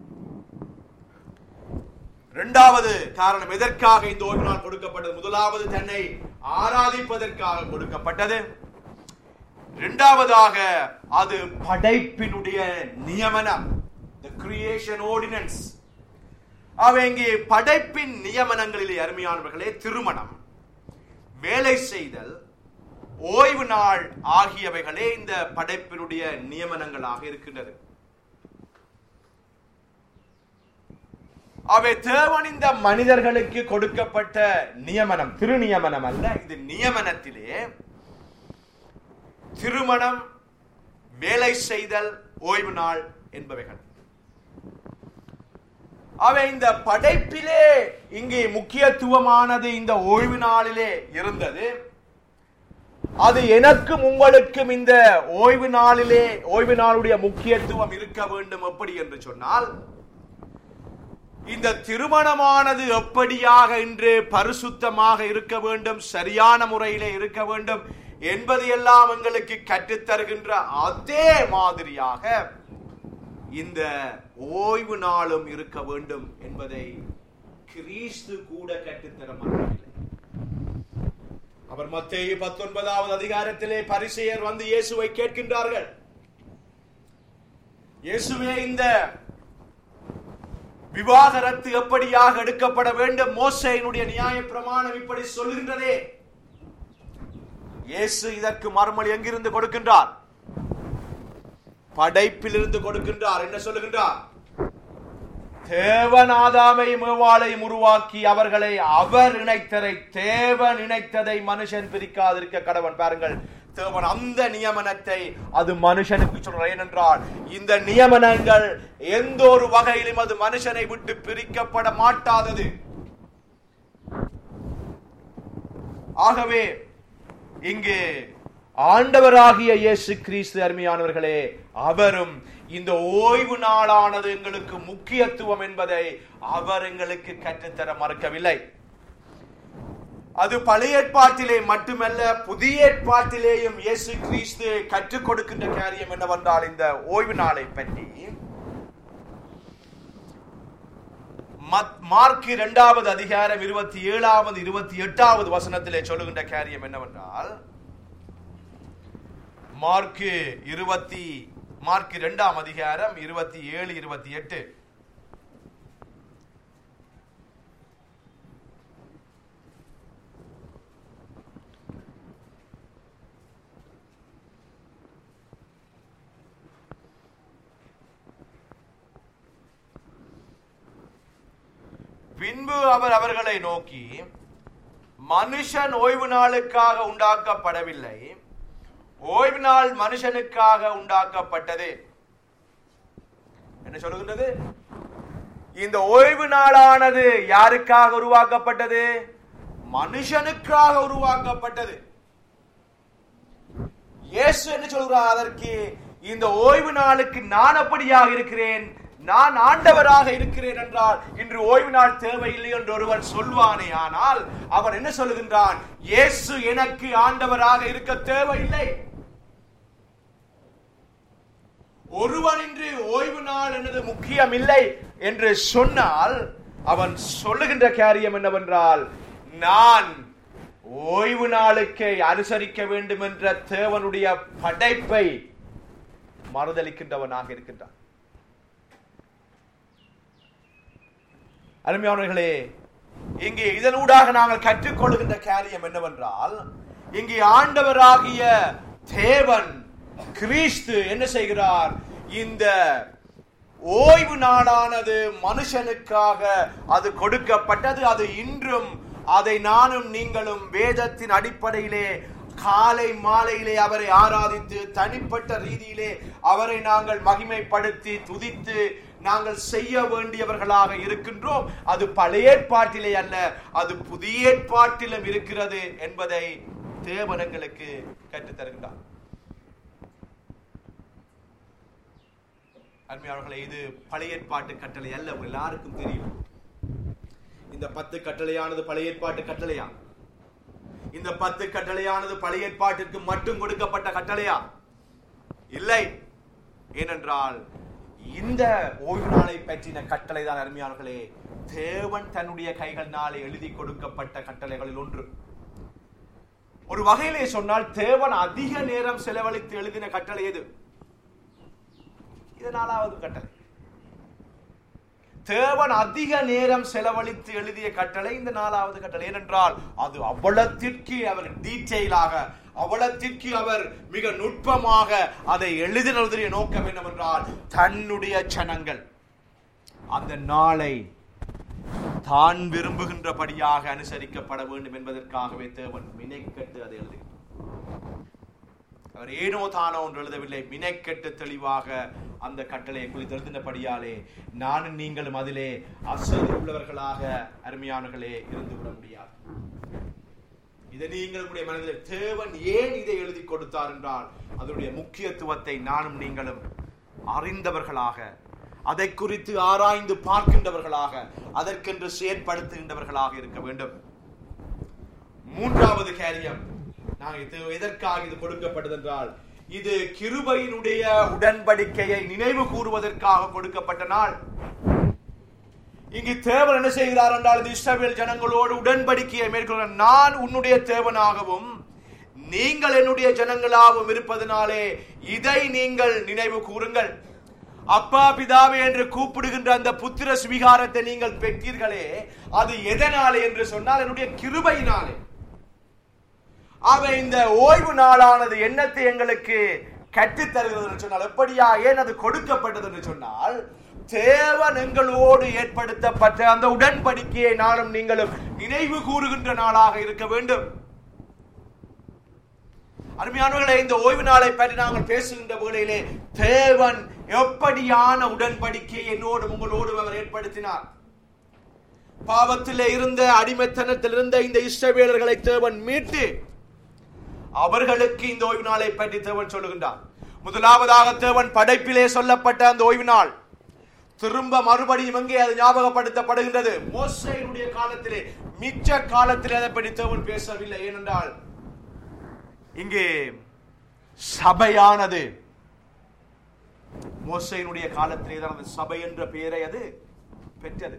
இரண்டாவது காரணம் எதற்காக இந்த ஓய்வு நாள் கொடுக்கப்பட்டது? முதலாவது தன்னை ஆராதிப்பதற்காக கொடுக்கப்பட்டது. இரண்டாவதாக அது படைப்பினுடைய நியமனம், the creation ordinance. அவைங்கே படைப்பின் நியமனங்களிலே அருமையானவர்களே, திருமணம், வேலை செய்தல், ஓய்வு நாள் ஆகியவைகளே இந்த படைப்பினுடைய நியமனங்களாக இருக்கின்றது. அவை தேவன் இந்த மனிதர்களுக்கு கொடுக்கப்பட்ட நியமனம், திரு நியமனம் அல்ல, இது நியமனத்திலே திருமணம், வேலை செய்தல், ஓய்வு நாள் என்பவைகள். அவை இந்த படைப்பிலே இங்கே முக்கியத்துவமானது இந்த ஓய்வு நாளிலே இருந்தது. அது எனக்கும் உங்களுக்கும் இந்த ஓய்வு நாளிலே ஓய்வு நாளுடைய முக்கியத்துவம் இருக்க வேண்டும். எப்படி என்று சொன்னால், இந்த திருமணமானது எப்படியாக இன்று பரிசுத்தமாக இருக்க வேண்டும், சரியான முறையிலே இருக்க வேண்டும் என்பதையெல்லாம் எங்களுக்கு கற்றுத்தருகின்ற அதே மாதிரியாக இந்த ஓய்வு நாளும் இருக்க வேண்டும் என்பதை கிறிஸ்து கூட கற்றுத்தர மாட்டார்கள். அவர் மத்தேயு பத்தொன்பதாவது அதிகாரத்திலே பரிசேயர் வந்து இயேசுவை கேட்கின்றார்கள், இயேசுவே, இந்த விவாகரத்து எப்படியாக எடுக்கப்பட வேண்டும், மோசேயினுடைய நியாய பிரமாணம் இப்படி சொல்கின்றதே. இயேசு இதற்கு மறுமொழி எங்கிருந்து கொடுக்கின்றார்? படைப்பிலிருந்து கொடுக்கின்றார். என்ன சொல்லுகின்றார்? தேவன் ஆதாமையும் ஏவாளையும் உருவாக்கி அவர்களை அவர் இணைத்ததை, தேவன் இணைத்ததை மனுஷன் பிரிக்காதிருக்க கடவன். பாருங்கள், தேவன் அந்த நியமனத்தை அது மனுஷனுக்கு சொல்றார். ஏனென்றால் இந்த நியமனங்கள் எந்த ஒரு வகையிலும் அது மனுஷனை விட்டு பிரிக்கப்பட மாட்டாதது. ஆகவே இங்கே ஆண்டவராகிய இயேசு கிறிஸ்து, அருமையானவர்களே, அவரும் இந்த ஓய்வு நாளானது எங்களுக்கு முக்கியத்துவம் என்பதை அவர் எங்களுக்கு கற்றுத்தர மறுக்கவில்லை. அது பழைய ஏற்பாட்டிலே மட்டுமல்ல, புதிய ஏற்பாட்டிலேயும் இயேசு கிறிஸ்து கற்றுக் கொடுக்கின்ற காரியம் என்னவென்றால், இந்த ஓய்வு நாளை பற்றி மார்க் இரண்டாவது அதிகாரம் இருபத்தி ஏழாவது இருபத்தி எட்டாவது வசனத்திலே சொல்லுகின்ற காரியம் என்னவென்றால், மார்க் இருபத்தி மார்க் இரண்டாம் அதிகாரம் இருபத்தி ஏழு இருபத்தி எட்டு. பின்பு அவர் அவர்களை நோக்கி, மனுஷன் ஓய்வு நாளுக்காக உண்டாக்கப்படவில்லை, ஓய்வு நாள் மனுஷனுக்காக உண்டாக்கப்பட்டது. என்ன சொல்லுகின்றது? இந்த ஓய்வு நாளானது யாருக்காக உருவாக்கப்பட்டது? மனுஷனுக்காக உருவாக்கப்பட்டது. இயேசு என்ன சொல்கிறார் அதற்கு? இந்த ஓய்வு நாளுக்கு நான் அப்படியாக இருக்கிறேன், நான் ஆண்டவராக இருக்கிறேன் என்றால் இன்று ஓய்வு நாள் தேவையில்லை என்று ஒருவன் சொல்வானே, ஆனால் அவன் என்ன சொல்லுகின்றான்? இயேசு எனக்கு ஆண்டவராக இருக்க தேவையில்லை. ஒருவனின்றி ஓய்வு நாள் என்பது முக்கியம் இல்லை என்று சொன்னால் அவன் சொல்லுகின்ற காரியம் என்னவென்றால், நான் ஓய்வு நாளுக்கு அனுசரிக்க வேண்டும் என்ற தேவனுடைய படைப்பை மறுதலிக்கின்றவனாக இருக்கின்றான். அருமையானவர்களே, இங்கே இதனூடாக நாங்கள் கற்றுக்கொள்கின்ற காரியம் என்னவென்றால், இங்கே ஆண்டவராகிய தேவன் கிறிஸ்து என்ன செய்கிறார்? இந்த ஓய்வு நாளானது மனுஷனுக்காக அது கொடுக்கப்பட்டது. அது இன்றும் அதை நானும் நீங்களும் வேதத்தின் அடிப்படையிலே காலை மாலையிலே அவரை ஆராதித்து தனிப்பட்ட ரீதியிலே அவரை நாங்கள் மகிமைப்படுத்தி துதித்து நாங்கள் செய்ய வேண்டியவர்களாக இருக்கின்றோம். அது பழைய ஏற்பாட்டிலே அல்ல, அது புதிய ஏற்பாட்டிலும் இருக்கிறது என்பதை தேவன் எங்களுக்கு கற்றுத் தருகின்றார். அருமையானவர்களே, இது பழைய ஏற்பாட்டு கட்டளை அல்ல. எல்லாருக்கும் தெரியும், இந்த பத்து கட்டளையானது பழைய ஏற்பாட்டு கட்டளையா? இந்த பத்து கட்டளையானது பழைய ஏற்பாட்டிற்கு மட்டும் கொடுக்கப்பட்ட கட்டளையா? இல்லை. ஏனென்றால் இந்த ஓய்வு நாளை பற்றின கட்டளை தான் அருமையானவர்களே தேவன் தன்னுடைய கைகளினாலே எழுதி கொடுக்கப்பட்ட கட்டளைகளில் ஒன்று. ஒரு வகையிலே சொன்னால் தேவன் அதிக நேரம் செலவழித்து எழுதின கட்டளை எது? இது நாலாவது கட்டளை. தேவன் அதிக நேரம் செலவழித்து எழுதிய கட்டளை இந்த நாலாவது கட்டளை. ஏனென்றால் அது அவ்வளத்திற்கு அவர் டீட்டெயிலாக, அவ்வளத்திற்கு அவர் மிக நுட்பமாக அதை எழுதின நோக்கம் என்னவென்றால், தன்னுடைய ஜனங்கள் அந்த நாளை தான் விரும்புகின்றபடியாக அனுசரிக்கப்பட வேண்டும் என்பதற்காகவே தேவன் மினைக்கட்டு அதை எழுதுகிறார். அவர் ஏனோ தானோ ஒன்று எழுதவில்லை, மினைக்கட்டு தெளிவாக அந்த கட்டளையை குறித்து எழுதினபடியாலே நானும் நீங்களும் அதிலே அசதி உள்ளவர்களாக அருமையானவர்களே இருந்து விட முடியாது. இதை நீங்களுடைய மனதில் தேவன் ஏன் இதை எழுதி கொடுத்தார் என்றால், அதனுடைய முக்கியத்துவத்தை நானும் நீங்களும் அறிந்தவர்களாக, அதை குறித்து ஆராய்ந்து பார்க்கின்றவர்களாக, அதற்கென்று செயற்படுத்துகின்றவர்களாக இருக்க வேண்டும். மூன்றாவது காரியம், நாங்கள் எதற்காக இது கொடுக்கப்பட்டது என்றால், இது கிருபையினுடைய உடன்படிக்கையை நினைவு கூறுவதற்காக கொடுக்கப்பட்ட நாள். இங்கு தேவன் என்ன செய்கிறார் என்றால், இது இஸ்ரவேல் ஜனங்களோடு உடன்படிக்கையை மேற்கொள்ள, நான் உன்னுடைய தேவனாகவும் நீங்கள் என்னுடைய ஜனங்களாகவும் இருப்பதனாலே இதை நீங்கள் நினைவு கூறுங்கள். அப்பா பிதாவே என்று கூப்பிடுகின்ற அந்த புத்திர சுவிகாரத்தை நீங்கள் பெற்றீர்களே, அது எதனாலே என்று சொன்னால் என்னுடைய கிருபையினாலே. ஆக இந்த ஓய்வு நாளானது என்னத்தை எங்களுக்கு கற்றுத் தருகிறது என்று சொன்னால், எப்படியா ஏன் அது கொடுக்கப்பட்டது என்று சொன்னால், தேவன் எங்களோடு ஏற்படுத்தப்பட்ட அந்த உடன்படிக்கையை நானும் நீங்களும் நினைவு கூறுகின்ற நாளாக இருக்க வேண்டும். அருமையானவர்களே, இந்த ஓய்வு நாளை பற்றி நாங்கள் பேசுகின்ற வேளையிலே தேவன் எப்படியான உடன்படிக்கையை என்னோடு உங்களோடு அவர் ஏற்படுத்தினார். பாவத்திலே இருந்த, அடிமைத்தனத்தில் இருந்த இந்த இஸ்ரவேலர்களை தேவன் மீட்டு அவர்களுக்கு இந்த ஓய்வு நாளை பற்றி தேவன் சொல்லுகின்றார். முதலாவதாக தேவன் படைப்பிலே சொல்லப்பட்ட அந்த ஓய்வு நாள் திரும்ப மறுபடியும் எங்கே அது ஞாபகப்படுத்தப்படுகின்றது? மோசேயினுடைய காலத்திலே. மிச்ச காலத்திலே அதை பற்றி தேவன் பேசவில்லை. ஏனென்றால் இங்கே சபையானது மோசேயினுடைய காலத்திலே தான் அந்த சபை என்ற பெயரை அது பெற்றது.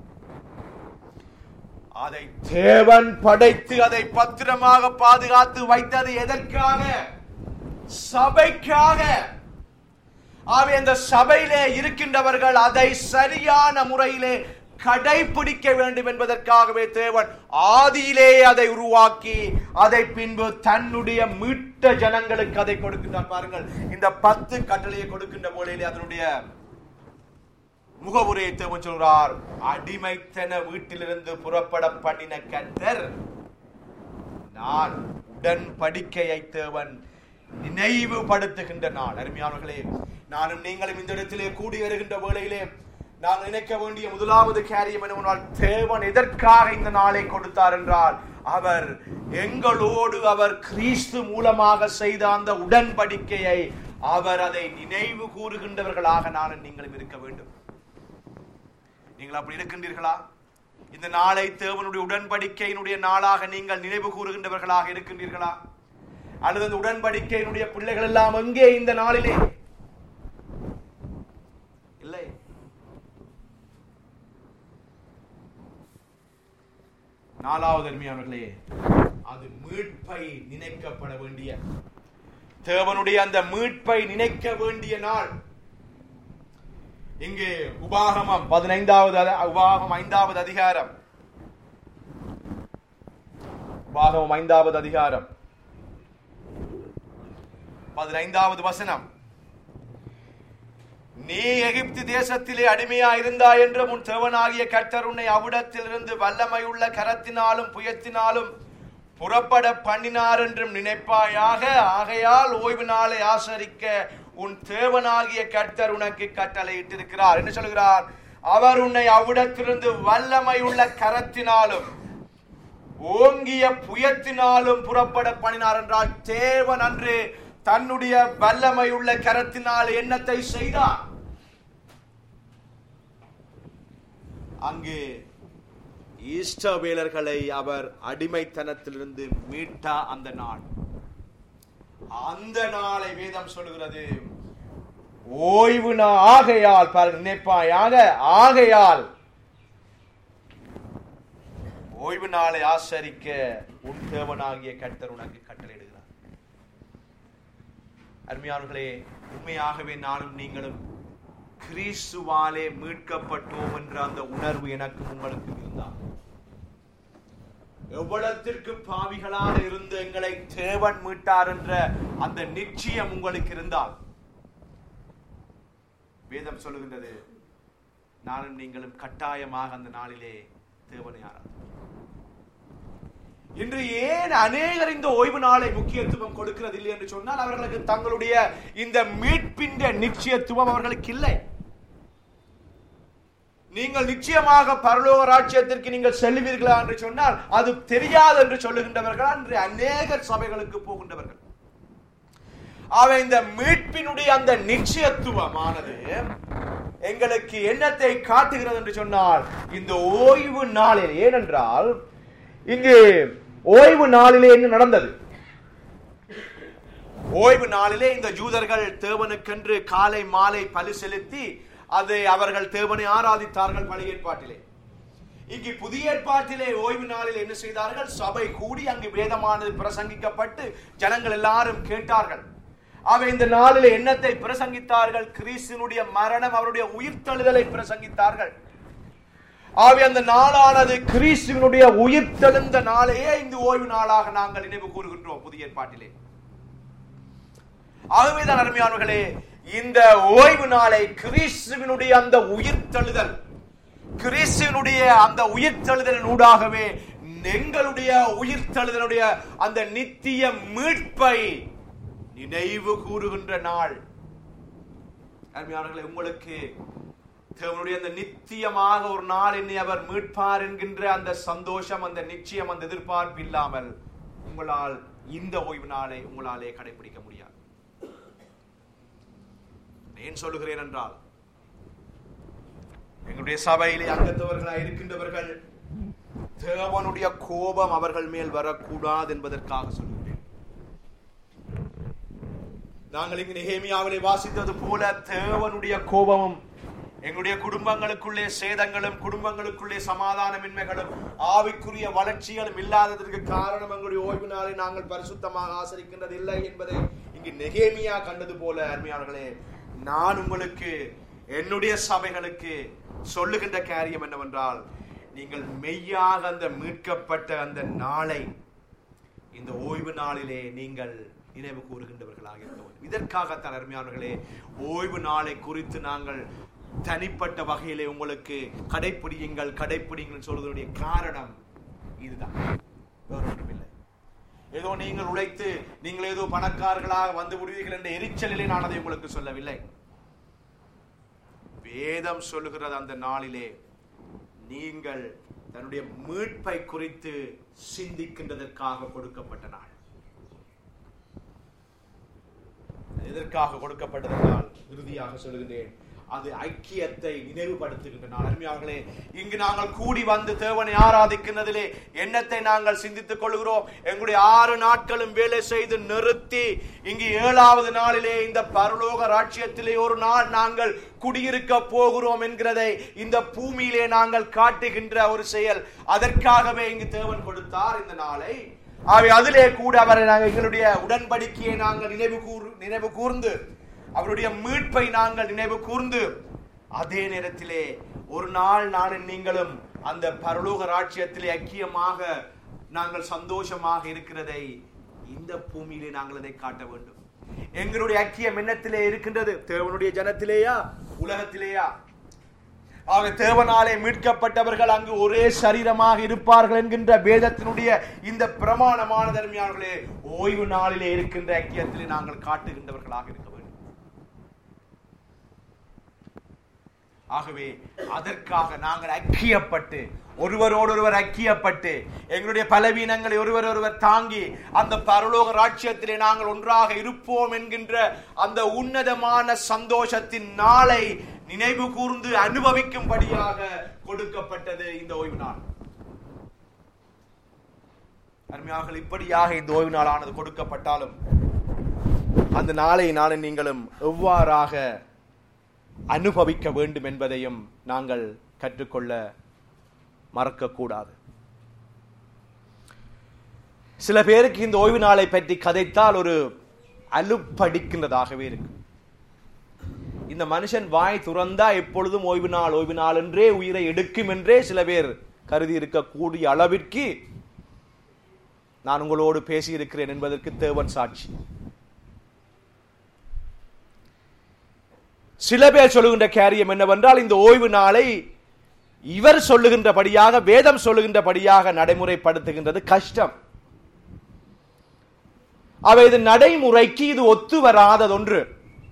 அதை தேவன் படைத்து அதை பத்திரமாக பாதுகாத்து வைத்தது எதற்காக? சபைக்காக. ஆகவே அந்த சபையிலே இருக்கின்றவர்கள் அதை சரியான முறையிலே கடைபிடிக்க வேண்டும் என்பதற்காகவே தேவன் ஆதியிலே அதை உருவாக்கி அதை பின்பு தன்னுடைய மீட்ட ஜனங்களுக்கு அதை கொடுக்கின்றார். பாருங்கள், இந்த பத்து கட்டளையை கொடுக்கின்ற போலே அதனுடைய முகவுரையை தேவன் சொல்றார், அடிமைத்தன வீட்டிலிருந்து புறப்பட பண்ணின கர்த்தர் நான் உடன்படிக்கையை தேவன் நினைவுபடுத்துகின்ற நாள். அருமையானவர்களே, நானும் நீங்களும் இந்த இடத்திலே கூடி வருகின்ற வேளையிலே நான் நினைக்க வேண்டிய முதலாவது காரியம் என்னவென்றால், தேவன் எதற்காக இந்த நாளை கொடுத்தார் என்றால், அவர் எங்களோடு அவர் கிறிஸ்து மூலமாக செய்த அந்த உடன்படிக்கையை அவர் அதை நினைவு கூறுகின்றவர்களாக நானும் நீங்களும் இருக்க வேண்டும். நீங்கள் அப்படி இருக்கின்றீர்களா? இந்த நாளை தேவனுடைய உடன்படிக்கையினுடைய நாளாக நீங்கள் நினைவு கூறுகின்றவர்களாக இருக்கின்றீர்களா? அல்லது அந்த உடன்படிக்கையினுடைய பிள்ளைகள் எல்லாம் எங்கே இந்த நாளிலே நாலாவது அருமையானவர்களே, அது மீட்பை நினைக்கப்பட வேண்டிய, தேவனுடைய அந்த மீட்பை நினைக்க வேண்டிய நாள். இங்கே உபாகமம் பதினைந்தாவது உபாகமம் ஐந்தாவது அதிகாரம் உபாகமம் ஐந்தாவது அதிகாரம் பதினைந்தாவது வசனம். நீ எகிப்து தேசத்திலே அடிமையா இருந்தாய் என்று உன் தேவனாகிய கர்த்தர் உன்னை அவ்விடத்திலிருந்து வல்லமையுள்ள கரத்தினாலும் புயத்தினாலும் புறப்பட பண்ணினார் என்றும் நினைப்பாயாக. ஆகையால் ஓய்வு நாளை ஆசரிக்க உன் தேவனாகிய கர்த்தர் உனக்கு கட்டளையிட்டிருக்கிறார். என்ன சொல்கிறார்? அவர் உன்னை அவ்விடத்திலிருந்து வல்லமையுள்ள கரத்தினாலும் ஓங்கிய புயத்தினாலும் புறப்பட பண்ணினார் என்றால், தேவன் அன்று தன்னுடைய வல்லமையுள்ள கரத்தினால் என்னத்தை செய்தார்? அங்கு இஸ்ரவேலர்களை அவர் அடிமைத்தனத்திலிருந்து மீட்டா அந்த நாள். அந்த நாளை வேதம் சொல்லுகிறது ஓய்வு நாள். ஆகையால் பாருங்க, நினைப்பாயாக, ஆகையால் ஓய்வு நாளை ஆசரிக்க உன் தேவனாகிய கர்த்தர் உனக்கு கட்டளையிடுகிறார். அருமையானவர்களே, உண்மையாகவே நானும் நீங்களும் கிறிஸ்துவாலே மீட்கப்பட்டோம் என்ற அந்த உணர்வு எனக்கு உங்களுக்கு இருந்தால், எவ்வளத்திற்கு பாவிகளாக இருந்து எங்களை தேவன் மீட்டார் என்ற அந்த நிச்சயம் உங்களுக்கு இருந்தால், வேதம் சொல்லுகின்றது நானும் நீங்களும் கட்டாயமாக அந்த நாளிலே தேவனை ஆராதிப்போம். இன்று ஏன் அநேகர் இந்த ஓய்வு நாளை முக்கியத்துவம் கொடுக்கிறது இல்லை என்று சொன்னால், அவர்களுக்கு தங்களுடைய இந்த மீட்பின் நிச்சயத்துவம் அவர்களுக்கு இல்லை. நீங்கள் நிச்சயமாக பரலோக ராஜ்யத்திற்கு நீங்கள் செல்லுவீர்களா என்று சொன்னால் அது தெரியாது என்று சொல்லுகின்றவர்கள் அன்று அநேக சபைகளுக்கு போகின்றவர்கள். அவை இந்த மீட்பினுடைய அந்த நிச்சயத்துவமானது எங்களுக்கு என்னத்தை காட்டுகிறது என்று சொன்னால், இந்த ஓய்வு நாளில், ஏனென்றால் இங்கு ஓய்வு நாளிலே என்ன நடந்தது? ஓய்வு நாளிலே இந்த யூதர்கள் தேவனுக்கென்று காலை மாலை பலி செலுத்தி அதை அவர்கள் தேவனை ஆராதித்தார்கள் பழைய ஏற்பாட்டிலே. இங்கு புதிய ஏற்பாட்டிலே ஓய்வு நாளில் என்ன செய்தார்கள்? சபை கூடி அங்கு வேதமானது பிரசங்கிக்கப்பட்டு ஜனங்கள் எல்லாரும் கேட்டார்கள். அவை இந்த நாளிலே என்னத்தை பிரசங்கித்தார்கள்? கிறிஸ்துவினுடைய மரணம், அவருடைய உயிர்த்தெழுதலை பிரசங்கித்தார்கள். ஆகவே அந்த நாளானது கிறிஸ்துவினுடைய உயிர்த்தெழுந்த நாளையே இந்த ஓய்வு நாளாக நாங்கள் நினைவு கூறுகின்றோம் புதிய ஏற்பாட்டிலே. ஆகவேதான் அருமையானவர்களே, இந்த ஓய்வு நாளை கிறிஸ்துவினுடைய அந்த உயிர்த்தெழுதல், கிறிஸ்துவினுடைய அந்த உயிர்த்தெழுதலின் ஊடாகவே எங்களுடைய உயிர்த்தெழுதலுடைய அந்த நித்திய மீட்பை நினைவு கூறுகின்ற நாள். அருமையானவர்களே, உங்களுக்கு தேவனுடைய அந்த நித்தியமாக ஒரு நாள் என்னை அவர் மீட்பார் என்கின்ற அந்த சந்தோஷம், அந்த நிச்சயம், அந்த எதிர்பார்ப்பு இல்லாமல் உங்களால் இந்த ஓய்வு நாளை உங்களாலே கடைபிடிக்க முடியாது. ஏன் சொல்லுகிறேன் என்றால், எங்களுடைய சபையிலே அங்கத்தவர்களாக இருக்கின்றவர்கள் தேவனுடைய கோபம் அவர்கள் மேல் வரக்கூடாது என்பதற்காக சொல்லுகிறேன். நாங்கள் இங்கு நெகேமியாவிலே வாசித்தது போல தேவனுடைய கோபமும் எங்களுடைய குடும்பங்களுக்குள்ளே சேதங்களும், குடும்பங்களுக்குள்ளே சமாதானமின்மைகளும், ஆவிக்குரிய வளர்ச்சிகளும் இல்லாததற்கு காரணம் எங்களுடைய ஓய்வு நாளை நாங்கள் பரிசுத்தமாக ஆசரிக்கின்றது இல்லை என்பதை இங்கு நெகேமியா கண்டது போல, அருமையானவர்களே, நான் உங்களுக்கு என்னுடைய சபைகளுக்கு சொல்லுகின்ற காரியம் என்னவென்றால், நீங்கள் மெய்யாக அந்த மீட்கப்பட்ட அந்த நாளை இந்த ஓய்வு நாளிலே நீங்கள் நினைவு கூறுகின்றவர்களாக இருக்க வேண்டும். இதற்காகத்தான் அருமையானவர்களே, ஓய்வு நாளை குறித்து நாங்கள் தனிப்பட்ட வகையிலே உங்களுக்கு கடைப்பிடியுங்கள் கடைப்பிடிங்கள் சொல்வதனுடைய காரணம் இதுதான், வேற ஒன்றுமில்லை. ஏதோ நீங்கள் உழைத்து நீங்கள் ஏதோ பணக்காரர்களாக வந்து விடுவீர்கள் என்ற எரிச்சலிலே நான் அதை உங்களுக்கு சொல்லவில்லை. வேதம் சொல்லுகிறது அந்த நாளிலே நீங்கள் தன்னுடைய மீட்பை குறித்து சிந்திக்கின்றதற்காக கொடுக்கப்பட்ட நாள். எதற்காக கொடுக்கப்பட்டதனால் இறுதியாக சொல்லுகிறேன், அது ஐக்கியத்தை நினைவுபடுத்துகின்ற நாள். அருமையானவர்களே, இங்கு நாங்கள் கூடி வந்து தேவனை ஆராதிக்கின்றதிலே எண்ணத்தை நாங்கள் சிந்தித்துக் கொள்கிறோம். எங்களுடைய ஆறு நாட்களும் வேலை செய்து நிறுத்தி இங்கு ஏழாவது நாளிலே இந்த பரலோக ராஜ்யத்திலே ஒரு நாள் நாங்கள் குடியிருக்க போகிறோம் என்கிறதை இந்த பூமியிலே நாங்கள் காட்டுகின்ற ஒரு செயல். அதற்காகவே இங்கு தேவன் கொடுத்தார் இந்த நாளை. ஆகவே அதிலே கூட அவரை நாங்கள் எங்களுடைய உடன்படிக்கையை நாங்கள் நினைவு கூர் நினைவு கூர்ந்து அவருடைய மீட்பை நாங்கள் நினைவு கூர்ந்து அதே நேரத்திலே ஒரு நாள் நானும் நீங்களும் அந்த பரலோக ராஜ்யத்திலே ஐக்கியமாக நாங்கள் சந்தோஷமாக இருக்கிறதை இந்த பூமியிலே நாங்கள் அதை காட்ட வேண்டும். எங்களுடைய ஐக்கியம் என்னத்திலே இருக்கின்றது? தேவனுடைய ஜனத்திலேயா, உலகத்திலேயா? ஆக தேவனாலே மீட்கப்பட்டவர்கள் அங்கு ஒரே சரீரமாக இருப்பார்கள் என்கின்ற வேதத்தினுடைய இந்த பிரமாணமான தர்மியானவர்களே, ஓய்வு நாளிலே இருக்கின்ற ஐக்கியத்திலே நாங்கள் காட்டுகின்றவர்களாக இருக்க வேண்டும். ஆகவே அதற்காக நாங்கள் ஐக்கியப்பட்டு ஒருவரோடு ஒருவர் ஐக்கியப்பட்டு எங்களுடைய பலவீனங்களை ஒருவர் ஒருவர் தாங்கி அந்த பரலோக ராஜ்யத்திலே நாங்கள் ஒன்றாக இருப்போம் என்கின்ற அந்த உன்னதமான சந்தோஷத்தின் நாளை நினைவு கூர்ந்து அனுபவிக்கும்படியாக கொடுக்கப்பட்டது இந்த ஓய்வு நாள். அருமையாக இப்படியாக இந்த ஓய்வு நாளானது கொடுக்கப்பட்டாலும் அந்த நாளை நானும் நீங்களும் எவ்வாறாக அனுபவிக்க வேண்டும் என்பதையும் நாங்கள் கற்றுக்கொள்ள மறக்கக்கூடாது. சில பேருக்கு இந்த ஓய்வு நாளை பற்றி கதைத்தால் ஒரு அலுப்படிக்கின்றதாகவே இருக்கு. இந்த மனுஷன் வாய் துறந்தா எப்பொழுதும் ஓய்வு நாள் ஓய்வு நாள் என்றே உயிரை எடுக்கும் என்றே சில பேர் கருதி இருக்கக்கூடிய அளவிற்கு நான் உங்களோடு பேசி இருக்கிறேன் என்பதற்கு தேவன் சாட்சி. சில பேர் சொல்லுகின்ற காரியம் என்னவென்றால், இந்த ஓய்வு நாளை இவர் சொல்லுகின்றபடியாக வேதம் சொல்லுகின்றபடியாக நடைமுறைப்படுத்துகின்றது கஷ்டம். அவை இது நடைமுறைக்கு இது ஒத்து வராததொன்று.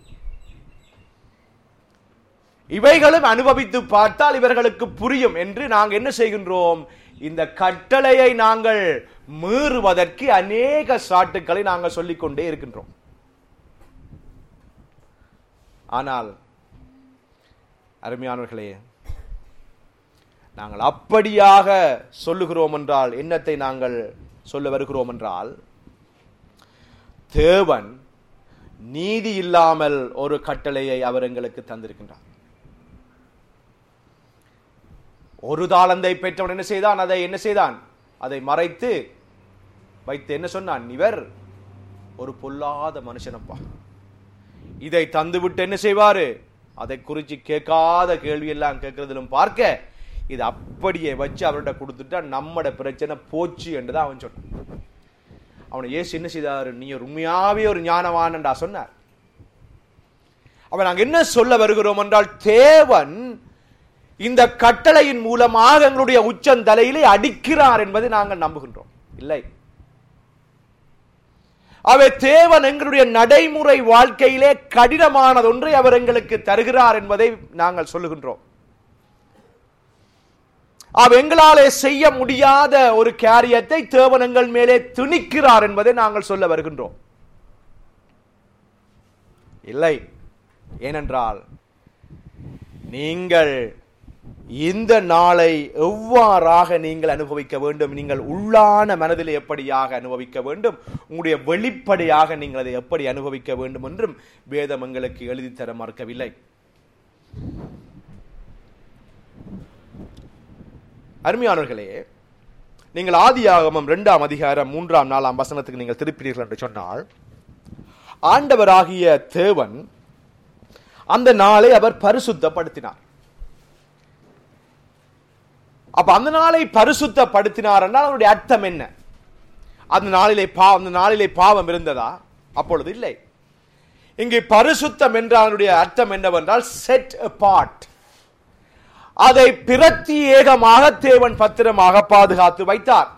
இவைகளும் அனுபவித்து பார்த்தால் இவர்களுக்கு புரியும் என்று நாங்கள் என்ன செய்கின்றோம்? இந்த கட்டளையை நாங்கள் மீறுவதற்கு அநேக சாட்டுக்களை நாங்கள் சொல்லிக்கொண்டே இருக்கின்றோம். ஆனால் அருமையானவர்களே, நாங்கள் அப்படியாக சொல்லுகிறோம் என்றால் என்னத்தை நாங்கள் சொல்ல வருகிறோம் என்றால், தேவன் நீதி இல்லாமல் ஒரு கட்டளையை அவர் எங்களுக்கு தந்திருக்கின்றார். ஒரு தாளந்தை பெற்றவன் என்ன செய்தான்? அதை என்ன செய்தான்? அதை மறைத்து வைத்து என்ன சொன்னான்? இவர் ஒரு பொல்லாத மனுஷனப்பா, இதை தந்துவிட்டு என்ன செய்வாரு? அதை குறித்து கேட்காத கேள்வி எல்லாம் கேட்கறதிலும் பார்க்க இது அப்படியே வச்சு அவர்கிட்ட கொடுத்துட்டா நம்மட பிரச்சனை போச்சு என்றுதான் அவன் சொன்னான். அவனை ஏசு என்ன செய்தாரு? நீ ஒரு உண்மையாவே ஒரு ஞானவான்டா சொன்னார். அவன் நாங்கள் என்ன சொல்ல வருகிறோம் என்றால், தேவன் இந்த கட்டளையின் மூலமாக எங்களுடைய உச்சந்தலையிலே அடிக்கிறார் என்பதை நாங்கள் நம்புகின்றோம். இல்லை, அவை தேவன் எங்களுடைய நடைமுறை வாழ்க்கையிலே கடினமானது ஒன்றை அவர் எங்களுக்கு தருகிறார் என்பதை நாங்கள் சொல்லுகின்றோம். அவ எங்களாலே செய்ய முடியாத ஒரு காரியத்தை தேவன் எங்கள் மேலே திணிக்கிறார் என்பதை நாங்கள் சொல்ல வருகின்றோம். இல்லை, ஏனென்றால் நீங்கள் இந்த நாளை எவ்வாறாக நீங்கள் அனுபவிக்க வேண்டும், நீங்கள் உள்ளான மனதில் எப்படியாக அனுபவிக்க வேண்டும், உங்களுடைய வெளிப்படையாக நீங்கள் அதை எப்படி அனுபவிக்க வேண்டும் என்றும் வேதம் எங்களுக்கு எழுதி தர மறுக்கவில்லை. அருமையானவர்களே, நீங்கள் ஆதியாகமம் இரண்டாம் அதிகாரம் மூன்றாம் நாலாம் வசனத்துக்கு நீங்கள் திருப்பினீர்கள் என்று சொன்னால், ஆண்டவராகிய தேவன் அந்த நாளை அவர் பரிசுத்தப்படுத்தினார். அப்ப அந்த நாளை பரிசுத்தப்படுத்தினார் என்றால் அவருடைய அர்த்தம் என்ன? அந்த நாளிலே பாவம் அந்த நாளிலே பாவம் இருந்ததா? அப்பொழுது இல்லை. இங்கே பரிசுத்தம் என்றால் அர்த்தம் என்னவென்றால் செட் அபார்ட். அதை பிரத்தியேகமாக தேவன் பத்திரமாக பாதுகாத்து வைத்தார்.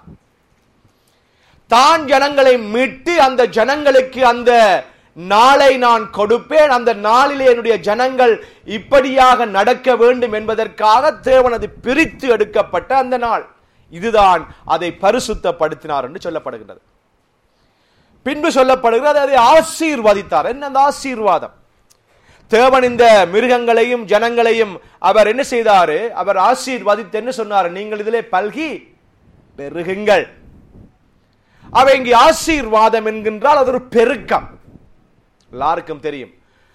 தான் ஜனங்களை மீட்டு அந்த ஜனங்களுக்கு அந்த நாளை நான் கொடுப்பேன், அந்த நாளிலே என்னுடைய ஜனங்கள் இப்படியாக நடக்க வேண்டும் என்பதற்காக தேவன் அது பிரித்து எடுக்கப்பட்ட அந்த நாள். இதுதான் அதை பரிசுத்தப்படுத்தினார் என்று சொல்லப்படுகிறது. பின்பு சொல்லப்படுகிறது அதை ஆசீர்வதித்தார். என்ன அந்த ஆசீர்வாதம்? தேவன் இந்த மிருகங்களையும் ஜனங்களையும் அவர் என்ன செய்தாரு? அவர் ஆசீர்வதித்து என்ன சொன்னார்? நீங்கள் இதிலே பல்கி பெருகுங்கள். அவை இங்கே ஆசீர்வாதம் என்கின்றால் அது ஒரு பெருக்கம். எல்லாருக்கும் தெரியும்,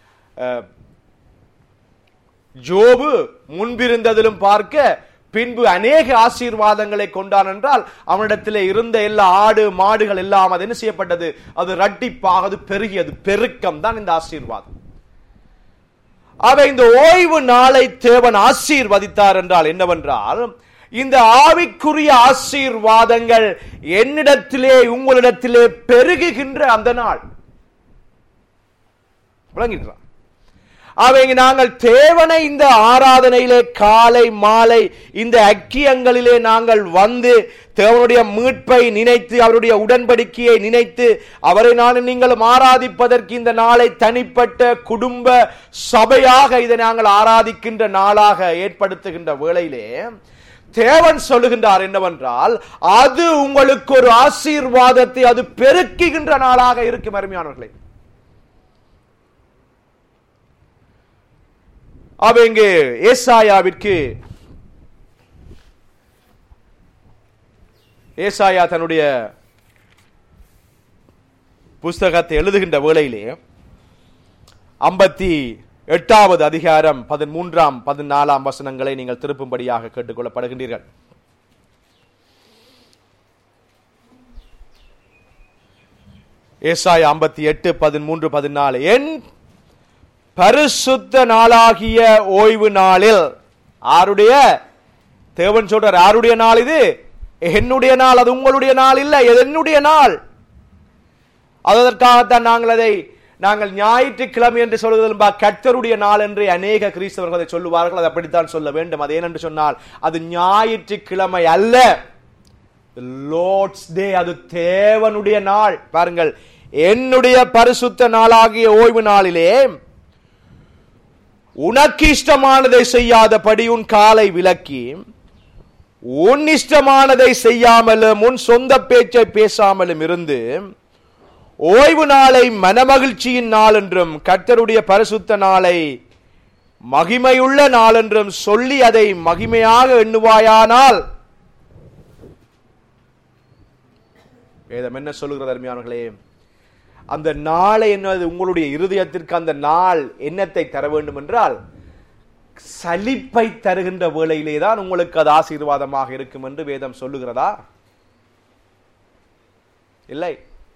ஜோபு முன்பிருந்ததிலும் பார்க்க பின்பு அநேக ஆசீர்வாதங்களை கொண்டான் என்றால் அவனிடத்திலே இருந்த எல்லா ஆடு மாடுகள் எல்லாம் அது என்ன செய்யப்பட்டது? அது இரட்டிப்பாக அது பெருகியது. பெருக்கம் தான் இந்த ஆசீர்வாதம். அவை இந்த ஓய்வு நாளை தேவன் ஆசீர்வதித்தார் என்றால் என்னவென்றால், இந்த ஆவிக்குரிய ஆசீர்வாதங்கள் என்னிடத்திலே உங்களிடத்திலே பெருகுகின்ற அந்த நாள். விளங்கிட்டான்? அவை நாங்கள் தேவனை இந்த ஆராதனையிலே காலை மாலை இந்த ஐக்கியங்களிலே நாங்கள் வந்து தேவனுடைய மீட்பை நினைத்து அவருடைய உடன்படிக்கையை நினைத்து அவரை நான் நீங்களும் ஆராதிப்பதற்கு இந்த நாளை தனிப்பட்ட குடும்ப சபையாக இதை நாங்கள் ஆராதிக்கின்ற நாளாக ஏற்படுத்துகின்ற வேளையிலே தேவன் சொல்லுகின்றார் என்னவென்றால், அது உங்களுக்கு ஒரு ஆசீர்வாதத்தை அது பெருக்குகின்ற நாளாக இருக்கும். அருமையானவர்களே, அவ இங்கு ஏசாயாவிற்கு ஏசாயா தன்னுடைய புஸ்தகத்தை எழுதுகின்ற வேளையிலே ஐம்பத்தி எட்டாவது அதிகாரம் பதிமூன்றாம் பதினாலாம் வசனங்களை நீங்கள் திருப்பும்படியாக கேட்டுக்கொள்ளப்படுகின்றீர்கள். ஏசாயா ஐம்பத்தி எட்டு பதிமூன்று பதினாலு. என் பரிசுத்த நாளாகிய ஓய்வு நாளில், ஆருடைய? தேவன் சொல்றார், ஆருடைய நாள் இது? என்னுடைய நாள். அது உங்களுடைய நாள் இல்லை, இது என்னுடைய நாள். அதற்காகத்தான் நாங்கள் அதை நாங்கள் ஞாயிற்றுக்கிழமை என்று சொல்வதில் கர்த்தருடைய நாள் என்று அநேக கிறிஸ்தவர்கள் அதை சொல்லுவார்கள். அது அப்படித்தான் சொல்ல வேண்டும். அது ஏனென்று சொன்னால் அது ஞாயிற்றுக்கிழமை அல்ல, லார்ட்ஸ் டே. அது தேவனுடைய நாள். பாருங்கள், என்னுடைய பரிசுத்த நாளாகிய ஓய்வு நாளிலே உனக்கு இஷ்டமானதை செய்யாதபடி உன் காலை விலக்கி உன் இஷ்டமானதை செய்யாமலும் உன் சொந்த பேச்சை பேசாமலும் இருந்து ஓய்வு நாளை மனமகிழ்ச்சியின் நாள் என்றும் கர்த்தருடைய பரிசுத்த நாளை மகிமையுள்ள நாள் என்றும் சொல்லி அதை மகிமையாக எண்ணுவாயானால். வேதம் என்ன சொல்லுகிறது அருமையானவர்களே? அந்த நாளை என்னது உங்களுடைய இருதயத்திற்கு அந்த நாள் என்னத்தை தர வேண்டும் என்றால் சலிப்பை தருகின்ற வேளையிலே தான் உங்களுக்கு அது ஆசீர்வாதமாக இருக்கும் என்று வேதம் சொல்லுகிறதா? இல்லை.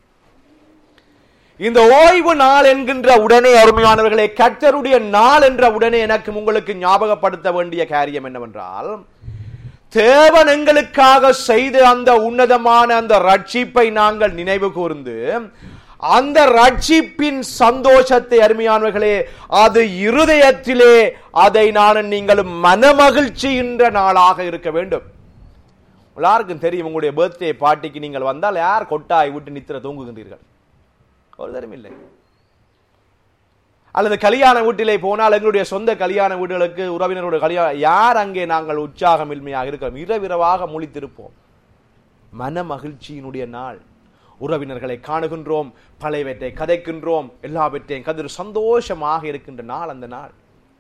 இந்த ஓய்வு நாள் என்கின்ற உடனே அருமையானவர்களே, கர்த்தருடைய நாள் என்ற உடனே எனக்கு உங்களுக்கு ஞாபகப்படுத்த வேண்டிய காரியம் என்னவென்றால், தேவன் எங்களுக்காக செய்த அந்த உன்னதமான அந்த ரட்சிப்பை நாங்கள் நினைவு கூர்ந்து அந்த ரட்சிப்பின் சந்தோஷத்தை அருமையானவர்களே அது இருதயத்திலே அதை நான் நீங்களும் மனமகிழ்ச்சிகின்ற நாளாக இருக்க வேண்டும். எல்லாருக்கும் தெரியும், உங்களுடைய பர்த்டே பார்ட்டிக்கு நீங்கள் வந்தால் யார் கொட்டாய் விட்டு நித்திர தூங்குகின்றீர்கள்? ஒரு தரம் இல்லை. அல்லது கல்யாண வீட்டிலே போனால் எங்களுடைய சொந்த கல்யாண வீடுகளுக்கு உறவினருடைய கல்யாணம் யார் அங்கே நாங்கள் உற்சாகம் இன்மையாக இருக்கிறோம்? இரவிரவாக முழித்திருப்போம். மன மகிழ்ச்சியினுடைய நாள். உறவினர்களை காணுகின்றோம், பழையவற்றை கதைக்கின்றோம், எல்லாவற்றையும் கதிர் சந்தோஷமாக இருக்கின்ற நாள் அந்த நாள்.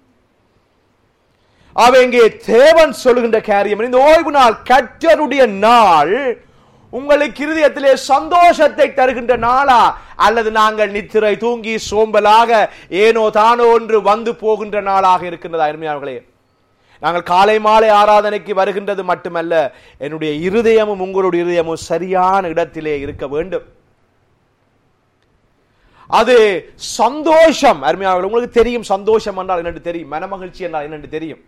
அவ இங்கே தேவன் சொல்லுகின்ற காரியம், இந்த ஓய்வு நாள் கர்த்தருடைய நாள் உங்களுக்கு இருதயத்திலே சந்தோஷத்தை தருகின்ற நாளா, அல்லது நாங்கள் நித்திரை தூங்கி சோம்பலாக ஏனோ தானோ ஒன்று வந்து போகின்ற நாளாக இருக்கின்றதா? அருமையானவர்களே, நாங்கள் காலை மாலை ஆராதனைக்கு வருகின்றது மட்டுமல்ல, என்னுடைய இருதயமும் உங்களுடைய இருதயமும் சரியான இடத்திலே இருக்க வேண்டும். அது சந்தோஷம். அருமையானவர்களே, உங்களுக்கு தெரியும் சந்தோஷம் என்றால் என்னென்று தெரியும், மனமகிழ்ச்சி என்றால் என்னென்று தெரியும்.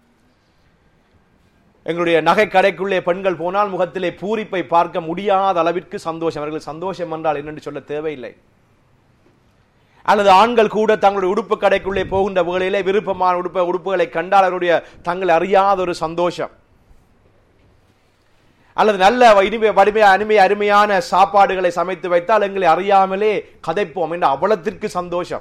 எங்களுடைய நகை கடைக்குள்ளே பெண்கள் போனால் முகத்திலே பூரிப்பை பார்க்க முடியாத அளவிற்கு சந்தோஷம். அவர்கள் சந்தோஷம் என்றால் என்னென்று சொல்ல தேவையில்லை. அல்லது ஆண்கள் கூட தங்களுடைய உடுப்பு கடைக்குள்ளே போகின்ற வேளையிலே விருப்பமான உடுப்பு உடுப்புகளை கண்டால் அவருடைய தங்கள் அறியாத ஒரு சந்தோஷம். அல்லது நல்ல இனிமை வலிமை அருமை அருமையான சாப்பாடுகளை சமைத்து வைத்தால் எங்களை அறியாமலே கதைப்போம் என்ற அவ்வளத்திற்கு சந்தோஷம்.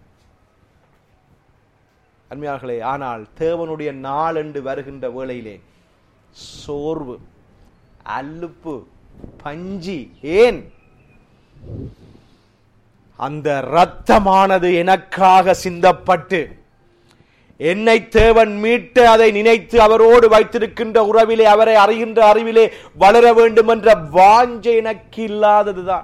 அருமையார்களே, ஆனால் தேவனுடைய நாள் என்று வருகின்ற வேளையிலே சோர்வு, அலுப்பு, பஞ்சி. ஏன்? அந்த இரத்தமானது எனக்காக சிந்தப்பட்டு என்னை தேவன் மீட்டு அதை நினைத்து அவரோடு வைத்திருக்கின்ற உறவிலே அவரை அறிகின்ற அறிவிலே வளர வேண்டும் என்ற வாஞ்சை எனக்கு இல்லாததுதான்.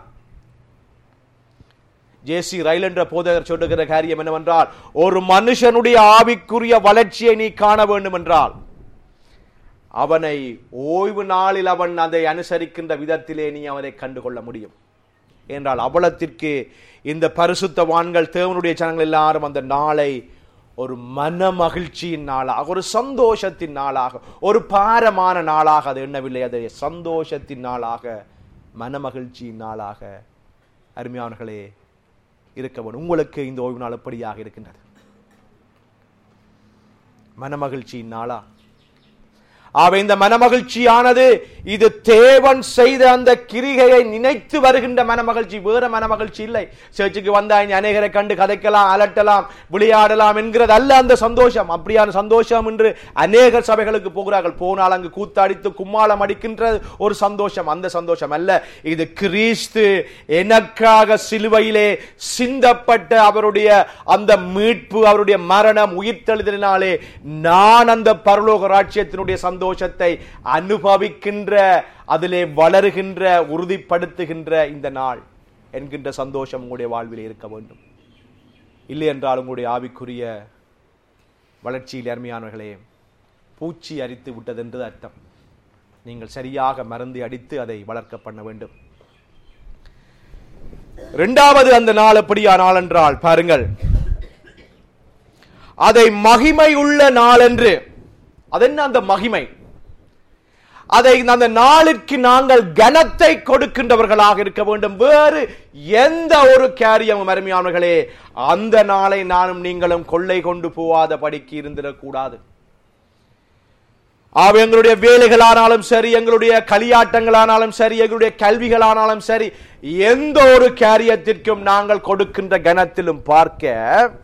ஜேசி ரயில் என்ற போதகர் சொல்லுகிற காரியம் என்னவென்றால், ஒரு மனுஷனுடைய ஆவிக்குரிய வளர்ச்சியை நீ காண வேண்டும் என்றால் அவனை ஓய்வு நாளில் அவன் அதை அனுசரிக்கின்ற விதத்திலே நீ அவனை கண்டுகொள்ள முடியும் என்றால், அவ்வளத்திற்கு இந்த பரிசுத்தவான்கள் தேவனுடைய ஜனங்கள் எல்லாரும் அந்த நாளை ஒரு மன மகிழ்ச்சியின் நாளாக, ஒரு சந்தோஷத்தின் நாளாக, ஒரு பாரமான நாளாக அது எண்ணவில்லை. அது சந்தோஷத்தின் நாளாக, மன மகிழ்ச்சியின் நாளாக அருமையானவர்களே இருக்க வேண்டும். உங்களுக்கு இந்த ஓய்வு நாள் எப்படியாக இருக்கின்றது? மன மகிழ்ச்சியின் நாளா? ஆக இந்த மனமகிழ்ச்சியானது இது தேவன் செய்த அந்த கிரிகையை நினைத்து வருகின்ற மனமகிழ்ச்சி, வேற மனமகிழ்ச்சி இல்லை. சர்ச்சுக்கு வந்தா அநேகரை கண்டு கதைக்கலாம், அலட்டலாம், விளையாடலாம் என்கிறது அல்ல அந்த சந்தோஷம். அப்படியான சந்தோஷம் என்று அநேகர் சபைகளுக்கு போகிறார்கள். போனால் அங்கு கூத்தாடித்து கும்மாளம் அடிக்கின்ற ஒரு சந்தோஷம், அந்த சந்தோஷம் அல்ல. இது கிறிஸ்து எனக்காக சிலுவையிலே சிந்தப்பட்ட அவருடைய அந்த மீட்பு, அவருடைய மரணம், உயிர்த்தெழுதலினாலே நான் அந்த பரலோக ராஜ்யத்தினுடைய சந்தோஷத்தை அனுபவிக்கின்ற, அதிலே வளருகின்ற, உறுதிப்படுத்துகின்ற இந்த நாள் என்கின்ற சந்தோஷம் உங்களுடைய வாழ்வில் இருக்க வேண்டும். இல்லை என்றால் உங்களுடைய ஆவிக்குரிய வளர்ச்சியில் அருமையானவர்களே பூச்சி அரித்து விட்டது என்று அர்த்தம். நீங்கள் சரியாக மருந்து அடித்து அதை வளர்க்க பண்ண வேண்டும். இரண்டாவது அந்த நாள் எப்படியா நாள் என்றால் பாருங்கள், அதை மகிமை உள்ள நாள் என்று. அதென்ன அந்த மகிமை? அதை அந்த நாளிற்கு நாங்கள் கனத்தை கொடுக்கின்றவர்களாக இருக்க வேண்டும். வேறு எந்த ஒரு காரியமும் அருமையானவர்களே அந்த நாளை நானும் நீங்களும் கொள்ளை கொண்டு போவாத படிக்கு இருந்திடக்கூடாது. ஆக எங்களுடைய வேலைகளானாலும் சரி, எங்களுடைய களியாட்டங்களானாலும் சரி, எங்களுடைய கல்விகளானாலும் சரி, எந்த ஒரு காரியத்திற்கும் நாங்கள் கொடுக்கின்ற கனத்திலும் பார்க்க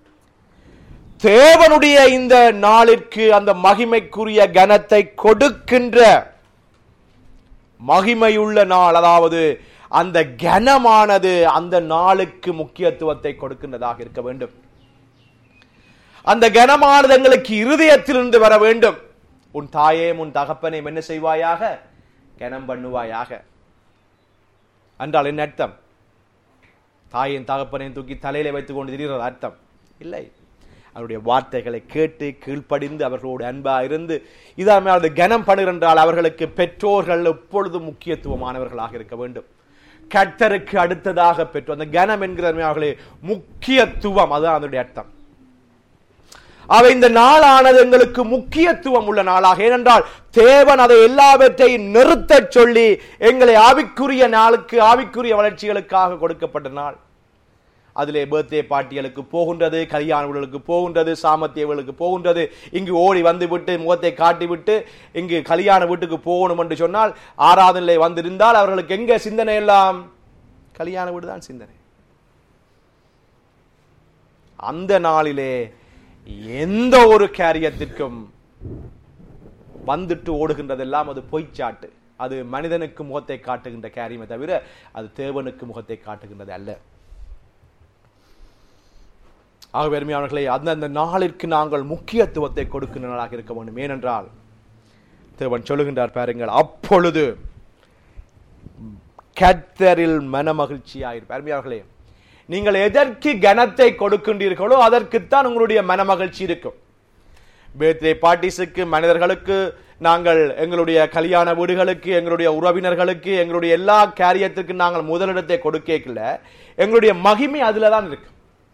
தேவனுடைய இந்த நாளிற்கு அந்த மகிமைக்குரிய கனத்தை கொடுக்கின்ற மகிமையுள்ள நாள், அதாவது அந்த கனமானது அந்த நாளுக்கு முக்கியத்துவத்தை கொடுக்கின்றதாக இருக்க வேண்டும். அந்த கனமானது எங்களுக்கு இருதயத்திலிருந்து வர வேண்டும். உன் தாயே உன் தகப்பனை என்ன செய்வாயாக? கனம் பண்ணுவாயாக என்றால் என்ன அர்த்தம்? தாயின் தகப்பனை தூக்கி தலையில வைத்துக் கொண்டு திரிகிற அர்த்தம் இல்லை. அவருடைய வார்த்தைகளை கேட்டு கீழ்ப்படிந்து அவர்களோடு அன்பா இருந்து இதால் கனம் பண்ணுகின்றால் அவர்களுக்கு பெற்றோர்கள் எப்பொழுதும் முக்கியத்துவமானவர்களாக இருக்க வேண்டும். கர்த்தருக்கு அடுத்ததாக பெற்றோர், அந்த கனம் என்கிற முக்கியத்துவம், அதுதான் அதனுடைய அர்த்தம். அவை இந்த நாளானது எங்களுக்கு முக்கியத்துவம் உள்ள நாளாக, ஏனென்றால் தேவன் அதை எல்லாவற்றையும் நிறுத்த சொல்லி எங்களை ஆவிக்குரிய நாளுக்கு, ஆவிக்குரிய வளர்ச்சிகளுக்காக கொடுக்கப்பட்ட நாள். அதிலே பர்த்டே பார்ட்டிகளுக்கு போகின்றது, கல்யாணங்களுக்கு போகின்றது, சாமத்தியவர்களுக்கு போகின்றது. இங்கு ஓடி வந்து விட்டு முகத்தை காட்டிவிட்டு இங்கு கல்யாண வீட்டுக்கு போகணும் என்று சொன்னால் ஆராதனை வந்திருந்தால் அவர்களுக்கு எங்க சிந்தனை எல்லாம்? கல்யாண வீடு தான் சிந்தனை. அந்த நாளிலே எந்த ஒரு காரியத்திற்கும் வந்துட்டு ஓடுகின்றதெல்லாம் அது பொய்ச்சாட்டு. அது மனிதனுக்கு முகத்தை காட்டுகின்ற காரியமே தவிர அது தேவனுக்கு முகத்தை காட்டுகின்றது அல்ல. ஆக பெருமையானவர்களே, அந்தந்த நாளிற்கு நாங்கள் முக்கியத்துவத்தை கொடுக்கின்ற நாளாக இருக்க வேண்டும். ஏனென்றால் தேவன் சொல்லுகின்றார் பாருங்கள், அப்பொழுது கர்த்தரில் மன மகிழ்ச்சியாயிருப்பார். பெருமையானவர்களே, நீங்கள் எதற்கு கனத்தை கொடுக்கின்றீர்களோ அதற்குத்தான் உங்களுடைய மன மகிழ்ச்சி இருக்கும். பர்த்டே பார்ட்டிஸுக்கு, மனிதர்களுக்கு, நாங்கள் எங்களுடைய கல்யாண வீடுகளுக்கு, எங்களுடைய உறவினர்களுக்கு, எங்களுடைய எல்லா காரியத்திற்கு நாங்கள் முதலிடத்தை கொடுக்கல. எங்களுடைய மகிமை அதுல தான் இருக்கு.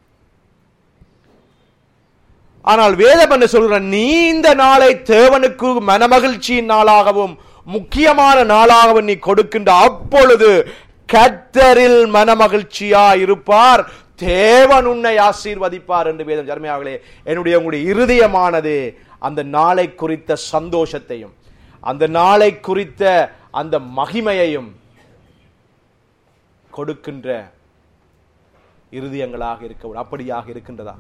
ஆனால் வேதம் என்ன சொல்ற, நீ இந்த நாளை தேவனுக்கு மனமகிழ்ச்சியின் நாளாகவும் முக்கியமான நாளாகவும் நீ கொடுக்கின்ற அப்பொழுது கர்த்தரில் மனமகிழ்ச்சியா இருப்பார், தேவன் உன்னை ஆசீர்வதிப்பார் என்று வேதம். ஜர்மையார்களே, என்னுடைய உங்களுடைய இருதயமானது அந்த நாளை குறித்த சந்தோஷத்தையும் அந்த நாளை குறித்த அந்த மகிமையையும் கொடுக்கின்ற இருதயங்களாக இருக்க, அப்படியாக இருக்கின்றதா?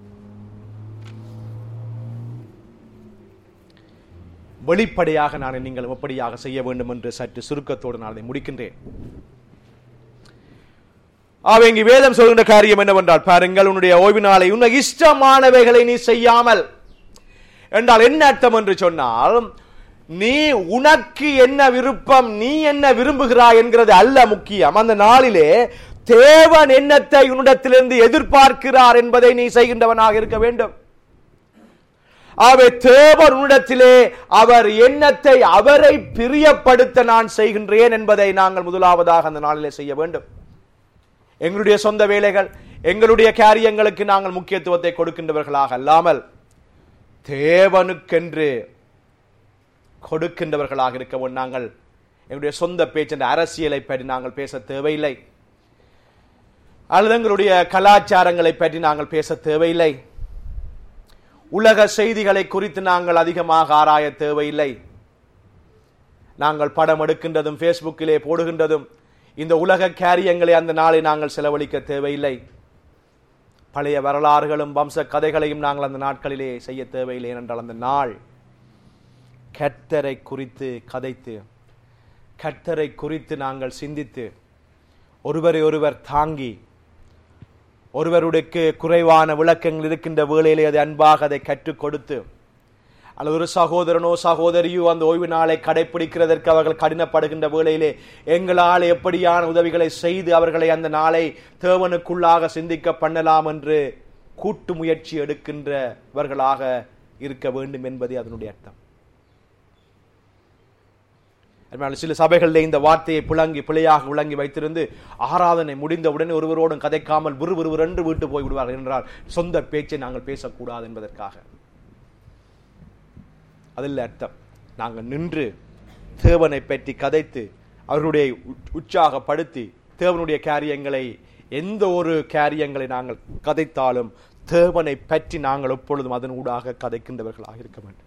வெளிப்படையாக நான் நீங்கள் எப்படியாக செய்ய வேண்டும் என்று சற்று சுருக்கத்தோடு நான் அதை முடிக்கின்றேன். அவங்க வேதம் சொல்கின்ற காரியம் என்னவென்றால், பாருங்கள், உன்னுடைய ஓய்வு நாளை உனக்கு இஷ்டமானவைகளை நீ செய்யாமல் என்றால் என்ன அர்த்தம் என்று சொன்னால், நீ உனக்கு என்ன விருப்பம், நீ என்ன விரும்புகிறாய் என்கிறது அல்ல முக்கியம். அந்த நாளிலே தேவன் என்னத்தை உன்னிடத்திலிருந்து எதிர்பார்க்கிறார் என்பதை நீ செய்கின்றவனாக இருக்க வேண்டும். ஆகவே தேவன் உன்னிடத்திலே அவர் எண்ணத்தை அவரை பிரியப்படுத்த நான் செய்கின்றேன் என்பதை நாங்கள் முதலாவதாக அந்த நாளிலே செய்ய வேண்டும். எங்களுடைய சொந்த வேலைகள், எங்களுடைய காரியங்களுக்கு நாங்கள் முக்கியத்துவத்தை கொடுக்கின்றவர்களாக அல்லாமல் தேவனுக்கென்று கொடுக்கின்றவர்களாக இருக்கவும் நாங்கள் எங்களுடைய சொந்த பேச்சு, அரசியலை பற்றி நாங்கள் பேச தேவையில்லை, அல்லது எங்களுடைய கலாச்சாரங்களை பற்றி நாங்கள் பேச தேவையில்லை, உலக செய்திகளை குறித்து நாங்கள் அதிகமாக ஆராய தேவையில்லை. நாங்கள் படம் எடுக்கின்றதும் பேஸ்புக்கிலே போடுகின்றதும் இந்த உலக காரியங்களை அந்த நாளை நாங்கள் செலவழிக்க தேவையில்லை. பழைய வரலாறுகளும் வம்ச கதைகளையும் நாங்கள் அந்த நாட்களிலே செய்ய தேவையில்லை. ஏனென்றால் அந்த நாள் கர்த்தரை குறித்து கதைத்து, கர்த்தரை குறித்து நாங்கள் சிந்தித்து, ஒருவரை ஒருவர் தாங்கி, ஒருவருடைய குறைவான விளக்கங்கள் இருக்கின்ற வேளையிலே அதை அன்பாக அதை கற்றுக் கொடுத்து, அல்லது ஒரு சகோதரனோ சகோதரியோ அந்த ஓய்வு நாளை கடைபிடிக்கிறதற்கு அவர்கள் கடினப்படுகின்ற வேளையிலே எங்களால் எப்படியான உதவிகளை செய்து அவர்களை அந்த நாளை தேவனுக்குள்ளாக சிந்திக்க பண்ணலாம் என்று கூட்டு முயற்சி எடுக்கின்றவர்களாக இருக்க வேண்டும் என்பதே அதனுடைய அர்த்தம். சில சபைகளில் இந்த வார்த்தையை புழங்கி பிழையாக விளங்கி வைத்திருந்து ஆராதனை முடிந்தவுடனே ஒருவரோடும் கதைக்காமல் விறுவிறுவர் என்று வீட்டு போய் விடுவார்கள். என்றால் சொந்த பேச்சை நாங்கள் பேசக்கூடாது என்பதற்காக. அதில் அர்த்தம், நாங்கள் நின்று தேவனை பற்றி கதைத்து அவர்களுடைய உற்சாகப்படுத்தி தேவனுடைய காரியங்களை, எந்த ஒரு காரியங்களை நாங்கள் கதைத்தாலும் தேவனை பற்றி நாங்கள் எப்பொழுதும் அதன் ஊடாக கதைக்கின்றவர்களாக இருக்க வேண்டும்.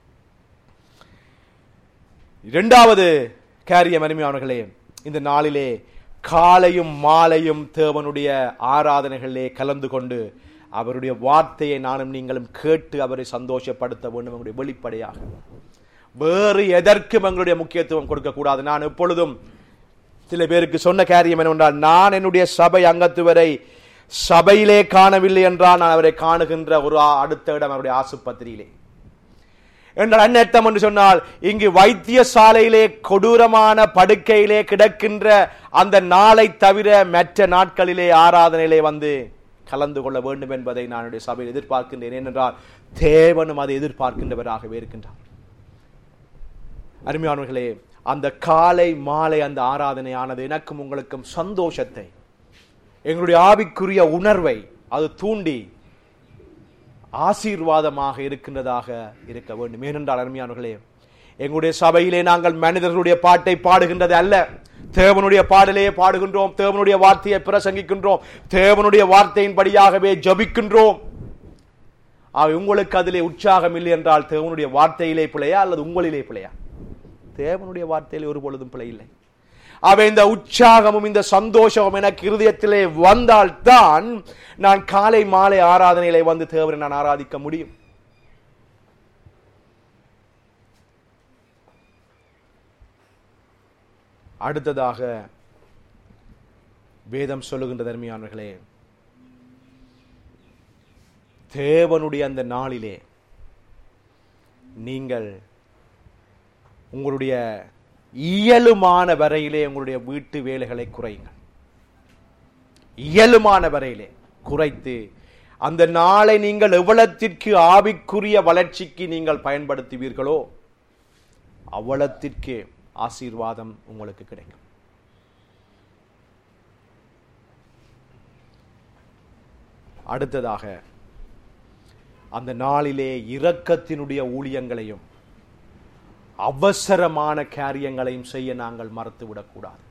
இரண்டாவது காரியம் அருமையானவர்களே, இந்த நாளிலே காலையும் மாலையும் தேவனுடைய ஆராதனைகளிலே கலந்து கொண்டு அவருடைய வார்த்தையை நானும் நீங்களும் கேட்டு அவரை சந்தோஷப்படுத்த வேண்டும். எங்களுடைய வெளிப்படையாக வேறு எதற்கும் எங்களுடைய முக்கியத்துவம் கொடுக்கக்கூடாது. நான் எப்பொழுதும் சில பேருக்கு சொன்ன காரியம் என்னவென்றால், நான் என்னுடைய சபை அங்கத்துவரை சபையிலே காணவில்லை என்றால் நான் அவரை காணுகின்ற ஒரு அடுத்த இடம் அவருடைய ஆசுபத்திரியிலே என்றால் என்ன அர்த்தம் என்று சொன்னால், இங்கு வைத்தியசாலையிலே கொடூரமான படுக்கையிலே கிடக்கின்ற அந்த நாளை தவிர மற்ற நாட்களிலே ஆராதனையிலே வந்து கலந்து கொள்ள வேண்டும் என்பதை நான் சபையில் எதிர்பார்க்கின்றேன். ஏனென்றால் தேவனும் அதை எதிர்பார்க்கின்றவராகவே இருக்கின்றார். அருமையானவர்களே, அந்த காலை மாலை அந்த ஆராதனையானது எனக்கும் உங்களுக்கும் சந்தோஷத்தை, எங்களுடைய ஆவிக்குரிய உணர்வை அது தூண்டி ஆசீர்வாதமாக இருக்கின்றதாக இருக்க வேண்டும். ஏனென்றால் அருமையானவர்களே, எங்களுடைய சபையிலே நாங்கள் மனிதர்களுடைய பாட்டை பாடுகின்றது அல்ல, தேவனுடைய பாடலையே பாடுகின்றோம், தேவனுடைய வார்த்தையை பிரசங்கிக்கின்றோம், தேவனுடைய வார்த்தையின்படியாகவே ஜபிக்கின்றோம். உங்களுக்கு அதிலே உற்சாகம் இல்லை என்றால் தேவனுடைய வார்த்தையிலே பிழையா அல்லது உங்களிலே பிழையா? தேவனுடைய வார்த்தையிலே ஒரு பொழுதும் பிழை இல்லை. அவை இந்த உற்சாகமும் இந்த சந்தோஷமும் எனக்கு இருதயத்திலே வந்தால் தான் நான் காலை மாலை ஆராதனையிலே வந்து தேவனை நான் ஆராதிக்க முடியும். அடுத்ததாக வேதம் சொல்லுகின்ற தர்மியானவர்களே, தேவனுடைய அந்த நாளிலே நீங்கள் உங்களுடைய இயலுமான வரையிலே உங்களுடைய வீட்டு வேலைகளை குறையுங்கள். இயலுமான வரையிலே குறைத்து அந்த நாளை நீங்கள் எவ்வளத்திற்கு ஆவிக்குரிய வளர்ச்சிக்கு நீங்கள் பயன்படுத்துவீர்களோ அவ்வளத்திற்கு ஆசீர்வாதம் உங்களுக்கு கிடைக்கும். அடுத்ததாக அந்த நாளிலே இரக்கத்தினுடைய ஊழியங்களையும் அவசரமான காரியங்களையும் செய்ய நாங்கள் மறந்துவிடக்கூடாது.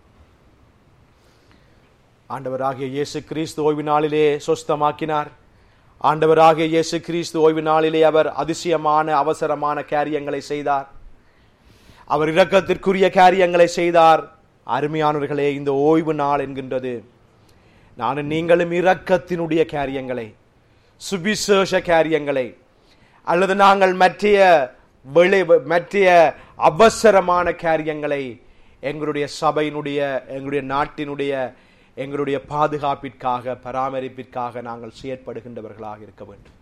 ஆண்டவராகிய இயேசு கிறிஸ்து ஓய்வு நாளிலே சொஸ்தமாக்கினார். ஆண்டவராகிய இயேசு கிறிஸ்து ஓய்வு நாளிலே அவர் அதிசயமான அவசரமான காரியங்களை செய்தார். அவர் இரக்கத்திற்குரிய காரியங்களை செய்தார். அருமையானவர்களே, இந்த ஓய்வு நாள் என்கின்றது நான் நீங்களும் இரக்கத்தினுடைய காரியங்களை, சுவிசேஷ காரியங்களை, அல்லது நாங்கள் மற்ற வெளி மற்ற அவசரமான காரியங்களை எங்களுடைய சபையினுடைய, எங்களுடைய நாட்டினுடைய, எங்களுடைய பாதுகாப்பிற்காக, பராமரிப்பிற்காக நாங்கள் செயற்படுகின்றவர்களாக இருக்க வேண்டும்.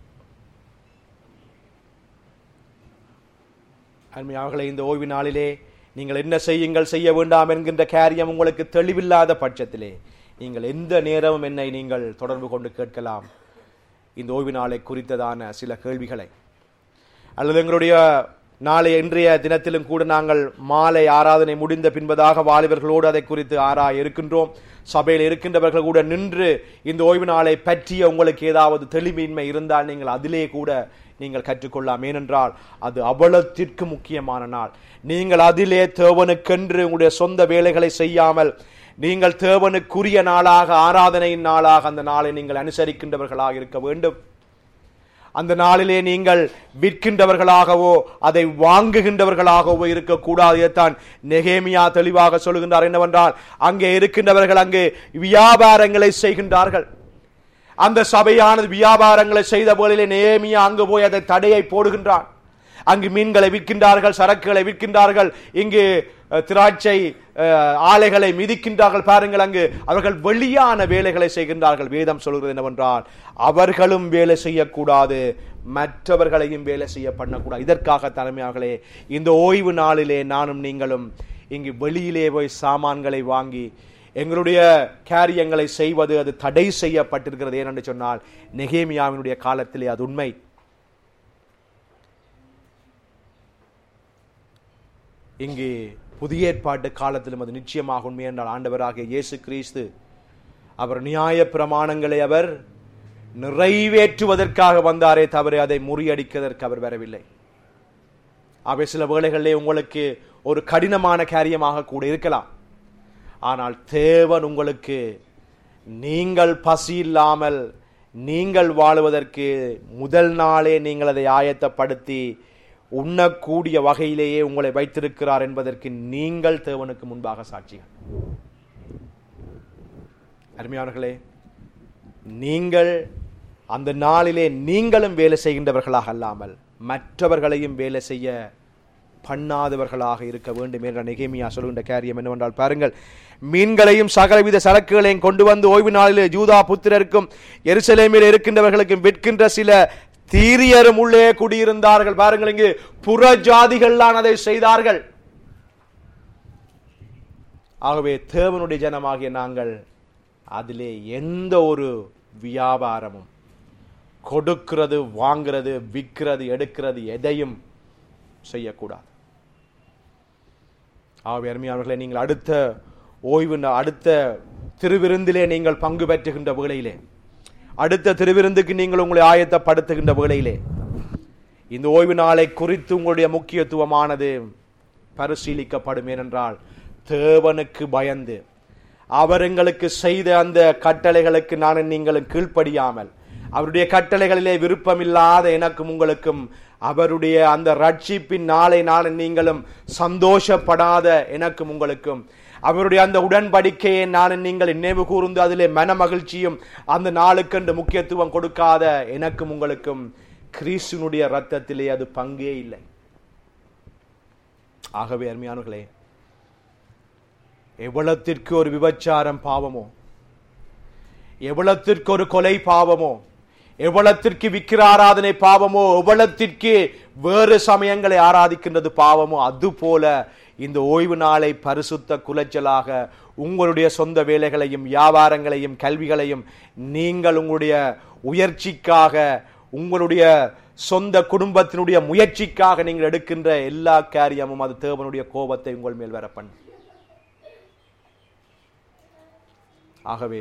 அருமையானவர்களே, இந்த ஓய்வு நாளிலே நீங்கள் என்ன செய்யுங்கள் செய்ய வேண்டாம் என்கின்ற காரியம் உங்களுக்கு தெளிவில்லாத பட்சத்திலே நீங்கள் எந்த நேரமும் என்னை நீங்கள் தொடர்பு கொண்டு கேட்கலாம். இந்த ஓய்வு நாளை குறித்ததான சில கேள்விகளை, அல்லது எங்களுடைய நாளை இன்றைய தினத்திலும் கூட நாங்கள் மாலை ஆராதனை முடிந்த பின்பதாக வாலிபர்களோடு அதை குறித்து ஆராய இருக்கின்றோம். சபையில் இருக்கின்றவர்கள் கூட நின்று இந்த ஓய்வு நாளை பற்றிய உங்களுக்கு ஏதாவது தெளிவின்மை இருந்தால் நீங்கள் அதிலே கூட நீங்கள் கற்றுக்கொள்ளலாம். ஏனென்றால் அது அவ்வளத்திற்கு முக்கியமான நாள். நீங்கள் அதிலே தேவனுக்கென்று உங்களுடைய சொந்த வேலைகளை செய்யாமல் நீங்கள் தேவனுக்குரிய நாளாக, ஆராதனையின் நாளாக அந்த நாளை நீங்கள் அனுசரிக்கின்றவர்களாக இருக்க வேண்டும். அந்த நாளிலே நீங்கள் விற்கின்றவர்களாகவோ அதை வாங்குகின்றவர்களாகவோ இருக்கக்கூடாது. தான் நெகேமியா தெளிவாக சொல்லுகின்றார். என்னவென்றால், அங்கே இருக்கின்றவர்கள் அங்கே வியாபாரங்களை செய்கின்றார்கள். அந்த சபையானது வியாபாரங்களை செய்த போலிலே நெகேமியா அங்கு போய் அதை தடையை போடுகின்றான். அங்கு மீன்களை விற்கின்றார்கள், சரக்குகளை விற்கின்றார்கள், இங்கு திராட்சை ஆலைகளை மிதிக்கின்றார்கள். பாருங்கள், அங்கு அவர்கள் வெளியான வேலைகளை செய்கின்றார்கள். வேதம் சொல்கிறது என்னவென்றால், அவர்களும் வேலை செய்யக்கூடாது, மற்றவர்களையும் வேலை செய்ய பண்ணக்கூடாது. இதற்காக தலைமையார்களே இந்த ஓய்வு நாளிலே நானும் நீங்களும் இங்கு வெளியிலே போய் சாமான்களை வாங்கி எங்களுடைய காரியங்களை செய்வது அது தடை செய்யப்பட்டிருக்கிறது. ஏனென்று சொன்னால், நெகேமியாவினுடைய காலத்திலே அது உண்மை. இங்கு புதிய ஏற்பாட்டு காலத்திலும் அது நிச்சயமாக உண்மை என்றால், ஆண்டவராகிய இயேசு கிறிஸ்து அவர் நியாய பிரமாணங்களை அவர் நிறைவேற்றுவதற்காக வந்தாரே தவிர அதை முறியடிப்பதற்கு அவர் வரவில்லை. அவை சில வேளைகளிலே உங்களுக்கு ஒரு கடினமான காரியமாக கூட இருக்கலாம். ஆனால் தேவன் உங்களுக்கு நீங்கள் பசி இல்லாமல் நீங்கள் வாழுவதற்கு முதல் நாளே நீங்கள் அதை ஆயத்தப்படுத்தி உண்ணக்கூடிய வகையிலேயே உங்களை வைத்திருக்கிறார் என்பதற்கு நீங்கள் தேவனுக்கு முன்பாக சாட்சிகள். அருமையானவர்களே, நீங்கள் அந்த நாளிலே நீங்களும் வேலை செய்கின்றவர்களாக அல்லாமல் மற்றவர்களையும் வேலை செய்ய பண்ணாதவர்களாக இருக்க வேண்டும் என்ற நெகேமியா சொல்கின்ற காரியம் என்னவென்றால், பாருங்கள், மீன்களையும் சகலவித சரக்குகளையும் கொண்டு வந்து ஓய்வு நாளிலே யூதா புத்திரருக்கும் எருசலேமில் இருக்கின்றவர்களுக்கும் விற்கின்ற சில தீரியரும் உள்ளே குடியிருந்தார்கள். பாருங்கள், இங்கு புற ஜாதிகள்லாம் அதை செய்தார்கள். ஆகவே தேவனுடைய ஜனமாகிய நாங்கள் அதிலே எந்த ஒரு வியாபாரமும் கொடுக்கிறது, வாங்கிறது, விற்கிறது, எடுக்கிறது எதையும் செய்யக்கூடாது. ஆகவே அருமையானவர்களே, நீங்கள் அடுத்த ஓய்வு அடுத்த திருவிருந்திலே நீங்கள் பங்கு பெற்றுகின்ற வேளையிலே, அடுத்த திருவிருந்துக்கு நீங்கள் உங்களை ஆயத்தப்படுத்துகின்ற வேளையிலே இந்த ஓய்வு நாளை குறித்து உங்களுடைய முக்கியத்துவமானது பரிசீலிக்கப்படும். ஏனென்றால் தேவனுக்கு பயந்து அவர் எங்களுக்கு செய்த அந்த கட்டளைகளுக்கு நான் நீங்களும் கீழ்ப்படியாமல், அவருடைய கட்டளைகளிலே விருப்பமில்லாத எனக்கும் உங்களுக்கும், அவருடைய அந்த ரட்சிப்பின் நாளை நான் நீங்களும் சந்தோஷப்படாத எனக்கும் உங்களுக்கும், அவருடைய அந்த உடன்படிக்கையை நான் நீங்கள் நினைவு கூர்ந்து அதிலே மன மகிழ்ச்சியும் அந்த நாளுக்கென்று முக்கியத்துவம் கொடுக்காத எனக்கும் உங்களுக்கும் கிறிஸ்துவினுடைய இரத்தத்திலே அது பங்கே இல்லை. ஆகவே அருமையானவர்களே, எவ்வளத்திற்கு ஒரு விபச்சாரம் பாவமோ, எவ்வளத்திற்கு ஒரு கொலை பாவமோ, எவ்வளத்திற்கு விக்கிர ஆராதனை பாவமோ, எவ்வளத்திற்கு வேறு சமயங்களை ஆராதிக்கின்றது பாவமோ, அதுபோல இந்த ஓய்வு நாளை பரிசுத்த குலைச்சலாக உங்களுடைய சொந்த வேலைகளையும் வியாபாரங்களையும் கல்விகளையும் நீங்கள் உங்களுடைய உயர்ச்சிக்காக, உங்களுடைய சொந்த குடும்பத்தினுடைய முயற்சிக்காக நீங்கள் எடுக்கின்ற எல்லா காரியமும் அது தேவனுடைய கோபத்தை உங்கள் மேல் வர பண்ணும். ஆகவே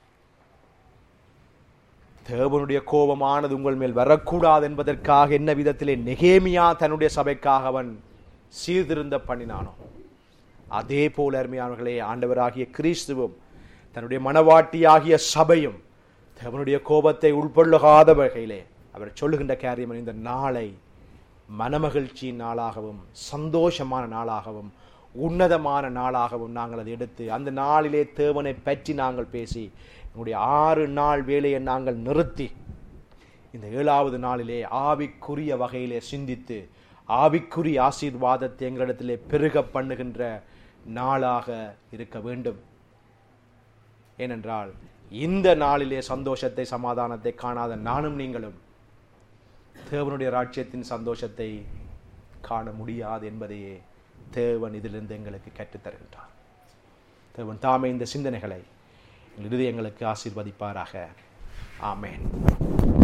தேவனுடைய கோபமானது உங்கள் மேல் வரக்கூடாது என்பதற்காக என்ன விதத்திலே நெகேமியா தன்னுடைய சபைக்காக அவன் சீர்திருந்த பண்ணினானோ, அதே போல அருமையானவர்களே, ஆண்டவராகிய கிறிஸ்துவும் தன்னுடைய மனவாட்டியாகிய சபையும் தேவனுடைய கோபத்தை உள்பொள்ளாத வகையிலே அவர் சொல்லுகின்ற காரியம், இந்த நாளை மனமகிழ்ச்சியின் நாளாகவும் சந்தோஷமான நாளாகவும் உன்னதமான நாளாகவும் நாங்கள் அதை எடுத்து அந்த நாளிலே தேவனை பற்றி நாங்கள் பேசி எங்களுடைய ஆறு நாள் வேலையை நாங்கள் நிறுத்தி இந்த ஏழாவது நாளிலே ஆவிக்குரிய வகையிலே சிந்தித்து ஆவிக்குரிய ஆசீர்வாதத்தை எங்களிடத்திலே பெருக பண்ணுகின்ற நாளாக இருக்க வேண்டும். ஏனென்றால் இந்த நாளிலே சந்தோஷத்தை சமாதானத்தை காணாத நானும் நீங்களும் தேவனுடைய ராஜ்யத்தின் சந்தோஷத்தை காண முடியாது என்பதையே தேவன் இதிலிருந்து எங்களுக்கு கற்றுத்தருகின்றார். தேவன் தாமே இந்த சிந்தனைகளை எங்கள் இதயங்களுக்கு ஆசீர்வதிப்பாராக. ஆமென்.